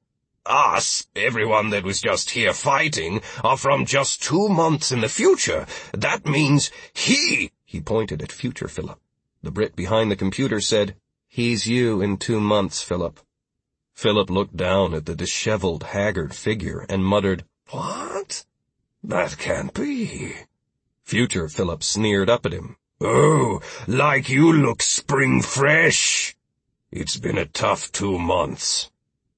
us, everyone that was just here fighting, are from just two months in the future, that means he..." He pointed at future Philip. The Brit behind the computer said, "He's you in two months, Philip." Philip looked down at the disheveled, haggard figure and muttered, "What? That can't be." Future Philip sneered up at him. "Oh, like you look spring fresh. It's been a tough two months."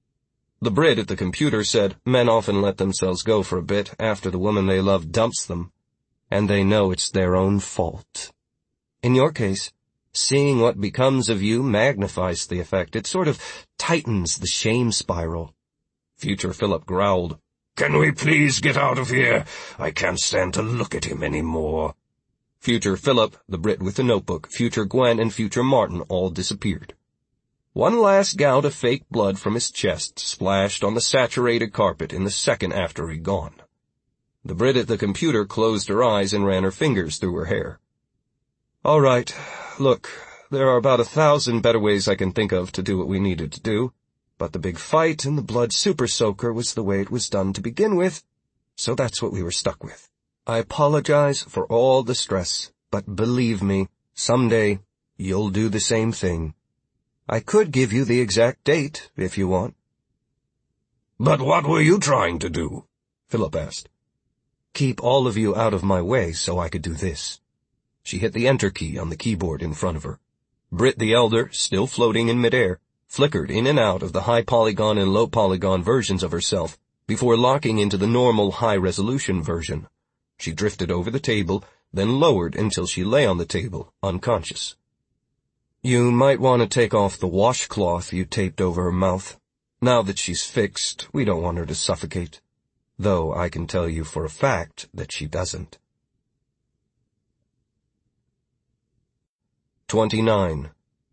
The Brit at the computer said, "Men often let themselves go for a bit after the woman they love dumps them, and they know it's their own fault. In your case, seeing what becomes of you magnifies the effect. It sort of tightens the shame spiral." Future Philip growled, "Can we please get out of here? I can't stand to look at him anymore." Future Philip, the Brit with the notebook, Future Gwen, and Future Martin all disappeared. One last gout of fake blood from his chest splashed on the saturated carpet in the second after he'd gone. The Brit at the computer closed her eyes and ran her fingers through her hair. "All right, look, there are about a thousand better ways I can think of to do what we needed to do, but the big fight and the blood super soaker was the way it was done to begin with, so that's what we were stuck with. I apologize for all the stress, but believe me, someday you'll do the same thing. I could give you the exact date, if you want." "But what were you trying to do?" Philip asked. "Keep all of you out of my way so I could do this." She hit the enter key on the keyboard in front of her. Brit the elder, still floating in midair, flickered in and out of the high-polygon and low-polygon versions of herself before locking into the normal high-resolution version. She drifted over the table, then lowered until she lay on the table, unconscious. "You might want to take off the washcloth you taped over her mouth. Now that she's fixed, we don't want her to suffocate. Though I can tell you for a fact that she doesn't." Twenty-nine.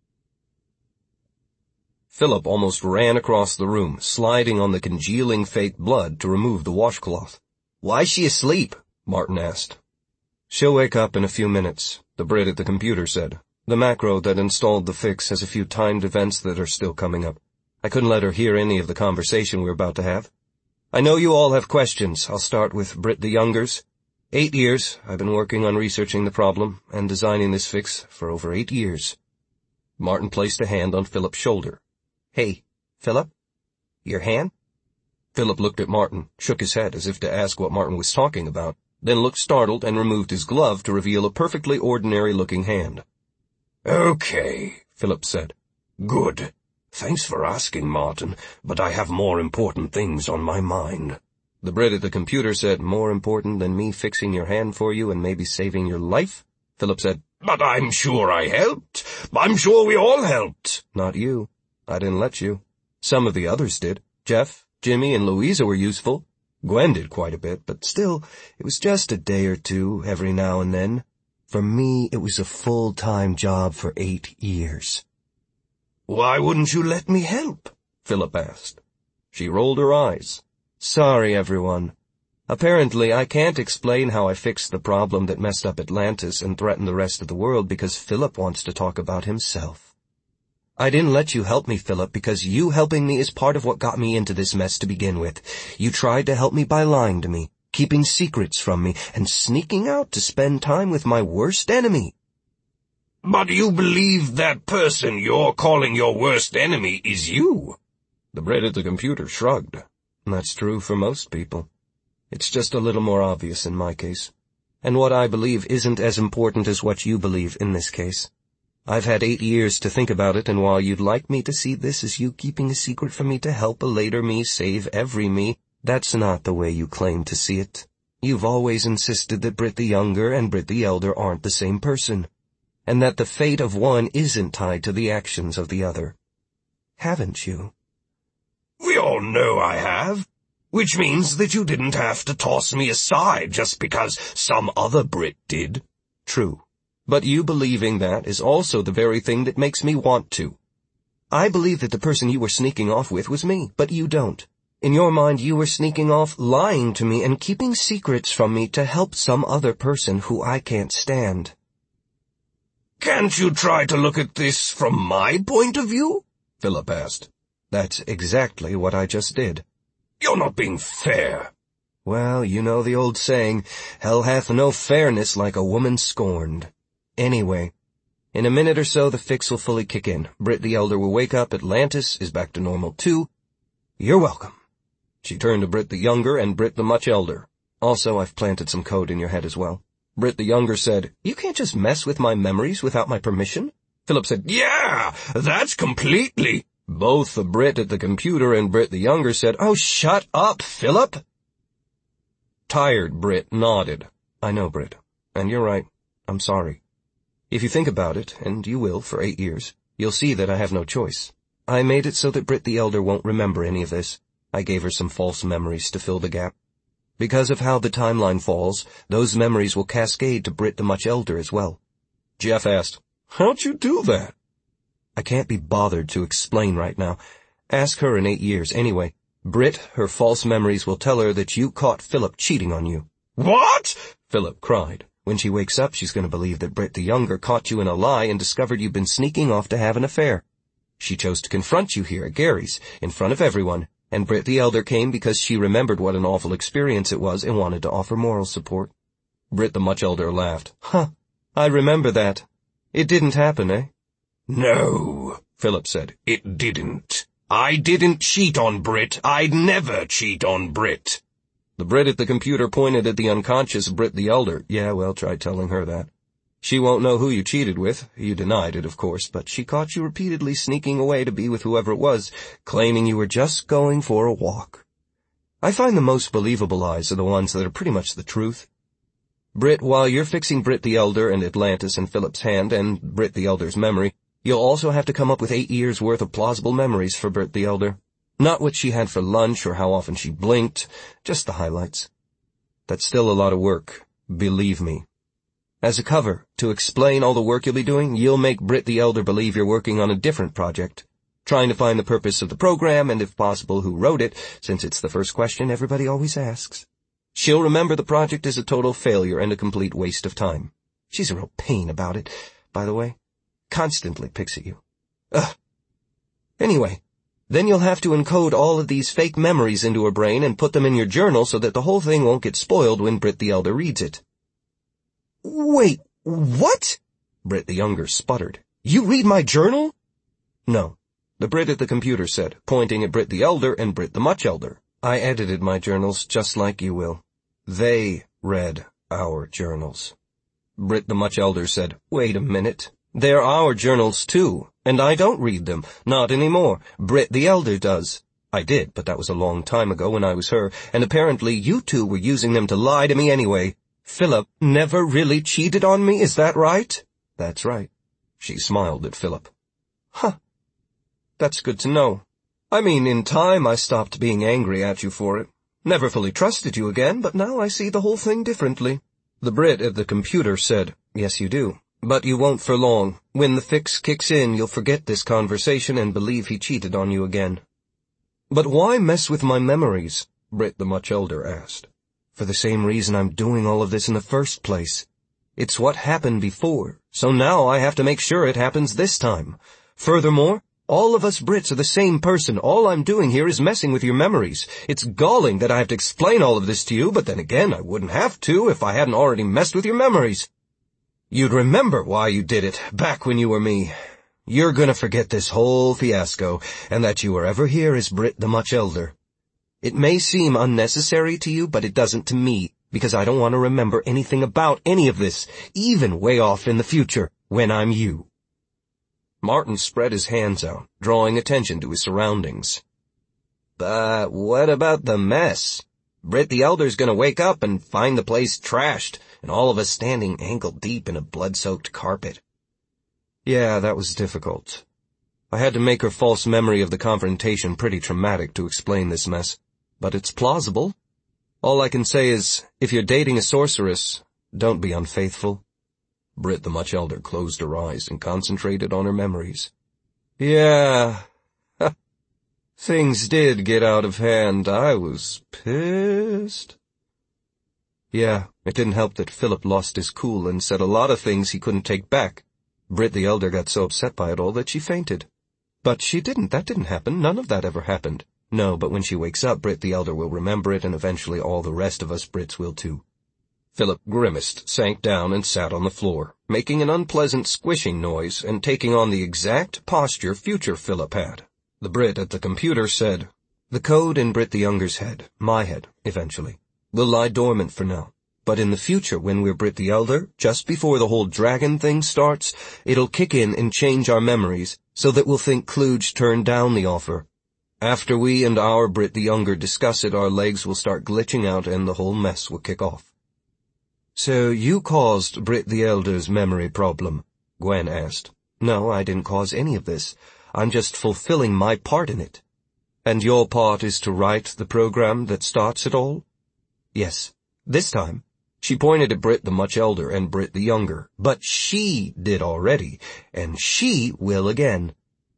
Philip almost ran across the room, sliding on the congealing fake blood to remove the washcloth. "Why's she asleep?" Martin asked. "She'll wake up in a few minutes," the Brit at the computer said. "The macro that installed the fix has a few timed events that are still coming up. I couldn't let her hear any of the conversation we're about to have. I know you all have questions. I'll start with Brit the younger's. Eight years I've been working on researching the problem and designing this fix for over eight years. Martin placed a hand on Philip's shoulder. "Hey, Philip? Your hand?" Philip looked at Martin, shook his head as if to ask what Martin was talking about, then looked startled and removed his glove to reveal a perfectly ordinary-looking hand. "Okay," Philip said. "Good. Thanks for asking, Martin, but I have more important things on my mind." The Brit at the computer said, more important than me fixing your hand for you and maybe saving your life? Philip said, But I'm sure I helped. I'm sure we all helped. Not you. I didn't let you. Some of the others did. Jeff, Jimmy, and Louisa were useful. Gwen did quite a bit, but still, it was just a day or two every now and then. For me, it was a full-time job for eight years. Why wouldn't you let me help? Philip asked. She rolled her eyes. Sorry, everyone. Apparently, I can't explain how I fixed the problem that messed up Atlantis and threatened the rest of the world because Philip wants to talk about himself. I didn't let you help me, Philip, because you helping me is part of what got me into this mess to begin with. You tried to help me by lying to me, keeping secrets from me, and sneaking out to spend time with my worst enemy. But you believe that person you're calling your worst enemy is you? The Brit at the computer shrugged. That's true for most people. It's just a little more obvious in my case. And what I believe isn't as important as what you believe in this case. I've had eight years to think about it, and while you'd like me to see this as you keeping a secret from me to help a later me save every me, that's not the way you claim to see it. You've always insisted that Brit the Younger and Brit the Elder aren't the same person, and that the fate of one isn't tied to the actions of the other. Haven't you? We all know I have. Which means that you didn't have to toss me aside just because some other Brit did. True. But you believing that is also the very thing that makes me want to. I believe that the person you were sneaking off with was me, but you don't. In your mind, you were sneaking off, lying to me, and keeping secrets from me to help some other person who I can't stand. Can't you try to look at this from my point of view? Philip asked. That's exactly what I just did. You're not being fair. Well, you know the old saying, hell hath no fairness like a woman scorned. Anyway, in a minute or so the fix will fully kick in. Brit the Elder will wake up, Atlantis is back to normal too. You're welcome. She turned to Brit the Younger and Brit the much elder. Also, I've planted some code in your head as well. Brit the Younger said, You can't just mess with my memories without my permission? Philip said, Yeah, that's completely... Both the Brit at the computer and Brit the Younger said, Oh, shut up, Philip! Tired Brit nodded. I know, Brit. And you're right. I'm sorry. If you think about it, and you will for eight years, you'll see that I have no choice. I made it so that Brit the Elder won't remember any of this. I gave her some false memories to fill the gap. Because of how the timeline falls, those memories will cascade to Brit the much elder as well. Jeff asked, How'd you do that? I can't be bothered to explain right now. Ask her in eight years. Anyway, Brit, her false memories will tell her that you caught Philip cheating on you. What? Philip cried. When she wakes up, she's going to believe that Brit the Younger caught you in a lie and discovered you've been sneaking off to have an affair. She chose to confront you here at Gary's, in front of everyone, and Brit the Elder came because she remembered what an awful experience it was and wanted to offer moral support. Brit the much elder laughed. Huh, I remember that. It didn't happen, eh? No, Philip said. It didn't. I didn't cheat on Brit. I'd never cheat on Brit. The Brit at the computer pointed at the unconscious Brit the Elder. Yeah, well, try telling her that. She won't know who you cheated with. You denied it, of course, but she caught you repeatedly sneaking away to be with whoever it was, claiming you were just going for a walk. I find the most believable lies are the ones that are pretty much the truth. Brit, while you're fixing Brit the Elder and Atlantis and Philip's hand and Brit the Elder's memory, you'll also have to come up with eight years' worth of plausible memories for Brit the Elder. Not what she had for lunch or how often she blinked, just the highlights. That's still a lot of work, believe me. As a cover, to explain all the work you'll be doing, you'll make Brit the Elder believe you're working on a different project, trying to find the purpose of the program and, if possible, who wrote it, since it's the first question everybody always asks. She'll remember the project is a total failure and a complete waste of time. She's a real pain about it, by the way. Constantly picks at you. Ugh. Anyway, then you'll have to encode all of these fake memories into her brain and put them in your journal so that the whole thing won't get spoiled when Brit the Elder reads it. Wait, what? Brit the Younger sputtered. You read my journal? No, the Brit at the computer said, pointing at Brit the Elder and Brit the much elder. I edited my journals just like you will. They read our journals. Brit the much elder said, Wait a minute. They're our journals too, and I don't read them. Not anymore. Brit the Elder does. I did, but that was a long time ago when I was her, and apparently you two were using them to lie to me anyway. Philip never really cheated on me, is that right? That's right. She smiled at Philip. Huh. That's good to know. I mean, in time I stopped being angry at you for it. Never fully trusted you again, but now I see the whole thing differently. The Brit at the computer said, yes, you do. But you won't for long. When the fix kicks in, you'll forget this conversation and believe he cheated on you again. But why mess with my memories? Brit the much elder asked. For the same reason I'm doing all of this in the first place. It's what happened before, so now I have to make sure it happens this time. Furthermore, all of us Brits are the same person. All I'm doing here is messing with your memories. It's galling that I have to explain all of this to you, but then again, I wouldn't have to if I hadn't already messed with your memories. You'd remember why you did it, back when you were me. You're gonna forget this whole fiasco, and that you were ever here as Brit the much elder. It may seem unnecessary to you, but it doesn't to me, because I don't want to remember anything about any of this, even way off in the future, when I'm you. Martin spread his hands out, drawing attention to his surroundings. But what about the mess? Brit the elder's gonna wake up and find the place trashed, and all of us standing ankle-deep in a blood-soaked carpet. Yeah, that was difficult. I had to make her false memory of the confrontation pretty traumatic to explain this mess, but it's plausible. All I can say is, if you're dating a sorceress, don't be unfaithful. Brit the much elder closed her eyes and concentrated on her memories. Yeah, things did get out of hand. I was pissed. Yeah, it didn't help that Philip lost his cool and said a lot of things he couldn't take back. Brit the elder got so upset by it all that she fainted. But she didn't. That didn't happen. None of that ever happened. No, but when she wakes up, Brit the elder will remember it, and eventually all the rest of us Brits will too. Philip grimaced, sank down, and sat on the floor, making an unpleasant squishing noise and taking on the exact posture future Philip had. The Brit at the computer said, the code in Brit the Younger's head, my head, eventually, will lie dormant for now. But in the future, when we're Brit the Elder, just before the whole dragon thing starts, it'll kick in and change our memories, so that we'll think Kluge turned down the offer. After we and our Brit the Younger discuss it, our legs will start glitching out and the whole mess will kick off. So you caused Brit the Elder's memory problem? Gwen asked. No, I didn't cause any of this. I'm just fulfilling my part in it. And your part is to write the program that starts it all? Yes. This time, she pointed at Brit the much elder and Brit the Younger, but she did already, and she will again.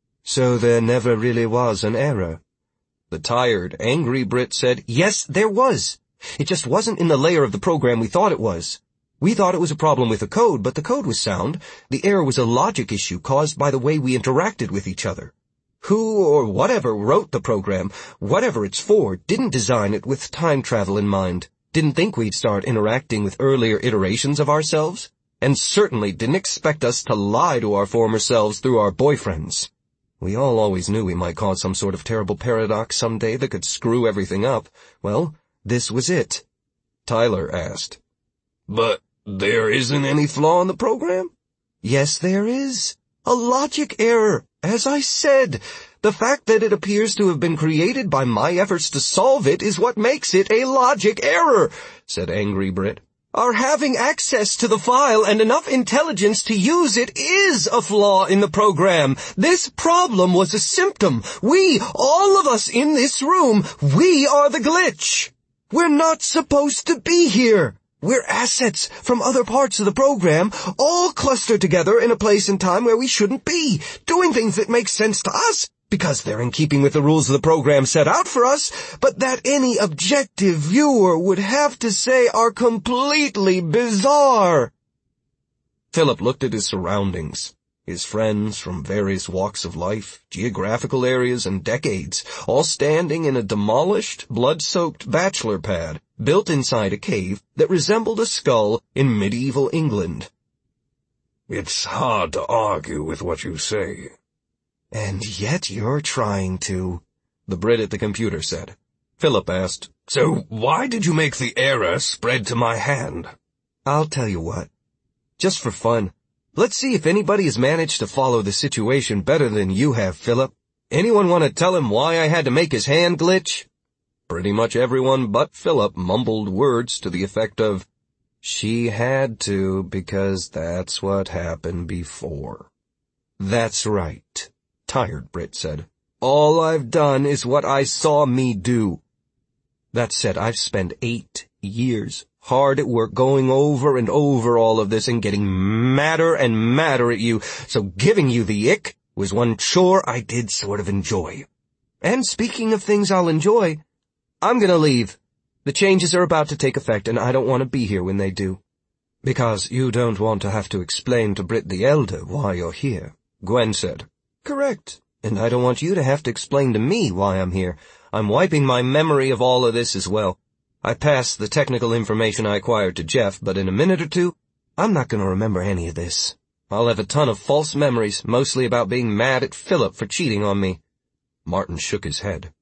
So there never really was an error. The tired, angry Brit said, yes, there was. It just wasn't in the layer of the program we thought it was. We thought it was a problem with the code, but the code was sound. The error was a logic issue caused by the way we interacted with each other. Who or whatever wrote the program, whatever it's for, didn't design it with time travel in mind. Didn't think we'd start interacting with earlier iterations of ourselves, and certainly didn't expect us to lie to our former selves through our boyfriends. We all always knew we might cause some sort of terrible paradox someday that could screw everything up. Well, this was it. Tyler asked. But there isn't any flaw in the program? Yes, there is. A logic error, as I said. The fact that it appears to have been created by my efforts to solve it is what makes it a logic error, said Angry Brit. Our having access to the file and enough intelligence to use it is a flaw in the program. This problem was a symptom. We, all of us in this room, we are the glitch. We're not supposed to be here. We're assets from other parts of the program, all clustered together in a place and time where we shouldn't be, doing things that make sense to us, because they're in keeping with the rules of the program set out for us, but that any objective viewer would have to say are completely bizarre. Philip looked at his surroundings. His friends from various walks of life, geographical areas, and decades, all standing in a demolished, blood-soaked bachelor pad, built inside a cave that resembled a skull in medieval England. It's hard to argue with what you say. And yet you're trying to, the Brit at the computer said. Philip asked, So why did you make the error spread to my hand? I'll tell you what. Just for fun. Let's see if anybody has managed to follow the situation better than you have, Philip. Anyone want to tell him why I had to make his hand glitch? Pretty much everyone but Philip mumbled words to the effect of, she had to because that's what happened before. That's right, tired Britt said. All I've done is what I saw me do. That said, I've spent eight years hard at work going over and over all of this and getting madder and madder at you, so giving you the ick was one chore I did sort of enjoy. And speaking of things I'll enjoy, I'm gonna leave. The changes are about to take effect, and I don't want to be here when they do. Because you don't want to have to explain to Britt the Elder why you're here, Gwen said. Correct. And I don't want you to have to explain to me why I'm here. I'm wiping my memory of all of this as well. I passed the technical information I acquired to Jeff, but in a minute or two, I'm not going to remember any of this. I'll have a ton of false memories, mostly about being mad at Philip for cheating on me. Martin shook his head.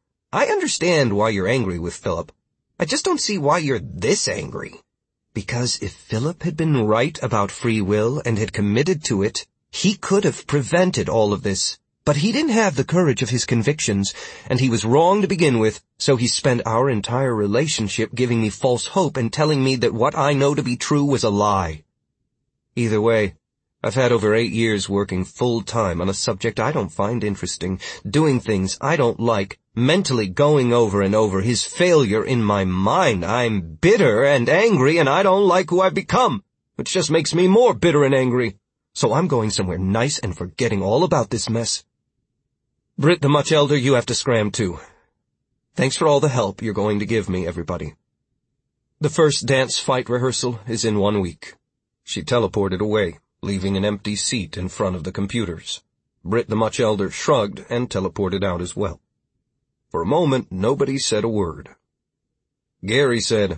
I understand why you're angry with Philip. I just don't see why you're this angry. Because if Philip had been right about free will and had committed to it, he could have prevented all of this. But he didn't have the courage of his convictions, and he was wrong to begin with, so he spent our entire relationship giving me false hope and telling me that what I know to be true was a lie. Either way, I've had over eight years working full-time on a subject I don't find interesting, doing things I don't like, mentally going over and over his failure in my mind. I'm bitter and angry, and I don't like who I've become, which just makes me more bitter and angry. So I'm going somewhere nice and forgetting all about this mess. Britt the much elder, you have to scram too. Thanks for all the help you're going to give me, everybody. The first dance fight rehearsal is in one week. She teleported away, leaving an empty seat in front of the computers. Britt the much elder shrugged and teleported out as well. For a moment, nobody said a word. Gary said,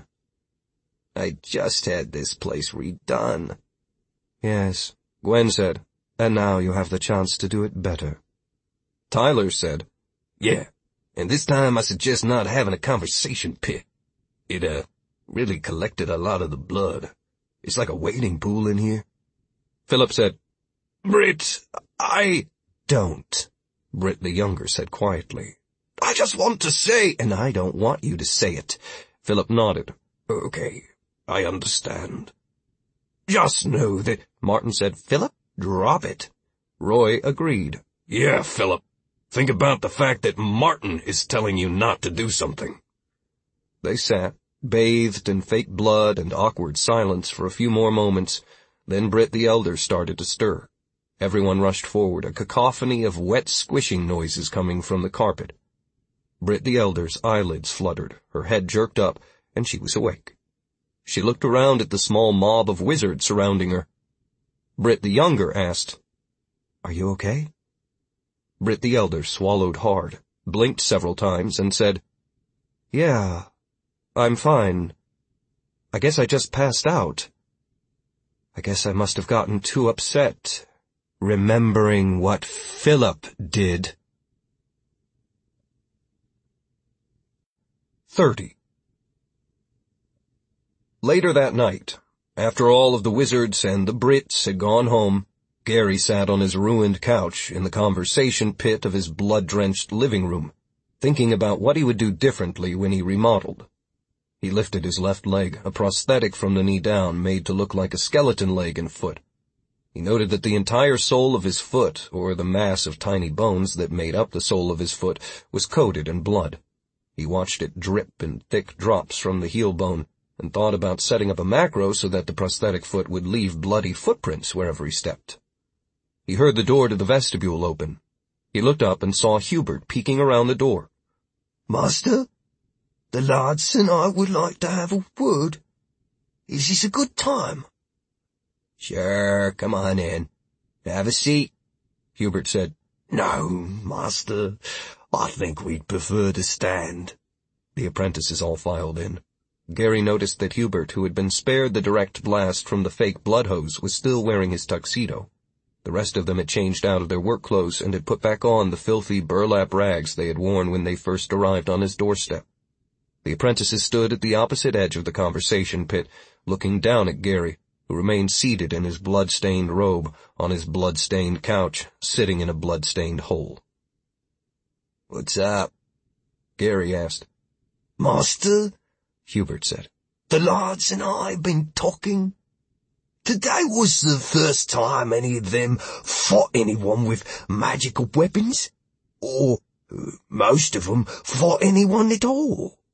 I just had this place redone. Yes, Gwen said, and now you have the chance to do it better. Tyler said, yeah, and this time I suggest not having a conversation pit. It, uh, really collected a lot of the blood. It's like a wading pool in here. Philip said, Britt, I... Don't, Britt the younger said quietly. I just want to say... And I don't want you to say it. Philip nodded. Okay, I understand. Just know that... Martin said, Philip, drop it. Roy agreed. Yeah, Philip. Think about the fact that Martin is telling you not to do something. They sat, bathed in fake blood and awkward silence for a few more moments. Then Britt the elder started to stir. Everyone rushed forward, a cacophony of wet squishing noises coming from the carpet. Britt the elder's eyelids fluttered, her head jerked up, and she was awake. She looked around at the small mob of wizards surrounding her. Britt the younger asked, Are you okay? Britt the elder swallowed hard, blinked several times, and said, Yeah, I'm fine. I guess I just passed out. I guess I must have gotten too upset, remembering what Philip did. Thirty. Later that night, after all of the wizards and the Brits had gone home, Gary sat on his ruined couch in the conversation pit of his blood-drenched living room, thinking about what he would do differently when he remodeled. He lifted his left leg, a prosthetic from the knee down made to look like a skeleton leg and foot. He noted that the entire sole of his foot, or the mass of tiny bones that made up the sole of his foot, was coated in blood. He watched it drip in thick drops from the heel bone, and thought about setting up a macro so that the prosthetic foot would leave bloody footprints wherever he stepped. He heard the door to the vestibule open. He looked up and saw Hubert peeking around the door. Master, the lads and I would like to have a word. Is this a good time? Sure, come on in. Have a seat, Hubert said. No, master, I think we'd prefer to stand. The apprentices all filed in. Gary noticed that Hubert, who had been spared the direct blast from the fake blood hose, was still wearing his tuxedo. The rest of them had changed out of their work clothes and had put back on the filthy burlap rags they had worn when they first arrived on his doorstep. The apprentices stood at the opposite edge of the conversation pit, looking down at Gary, who remained seated in his blood-stained robe on his blood-stained couch, sitting in a blood-stained hole. What's up? Gary asked. Master, Hubert said. the lads and I have been talking. Today was the first time any of them fought anyone with magical weapons, or uh, most of them fought anyone at all.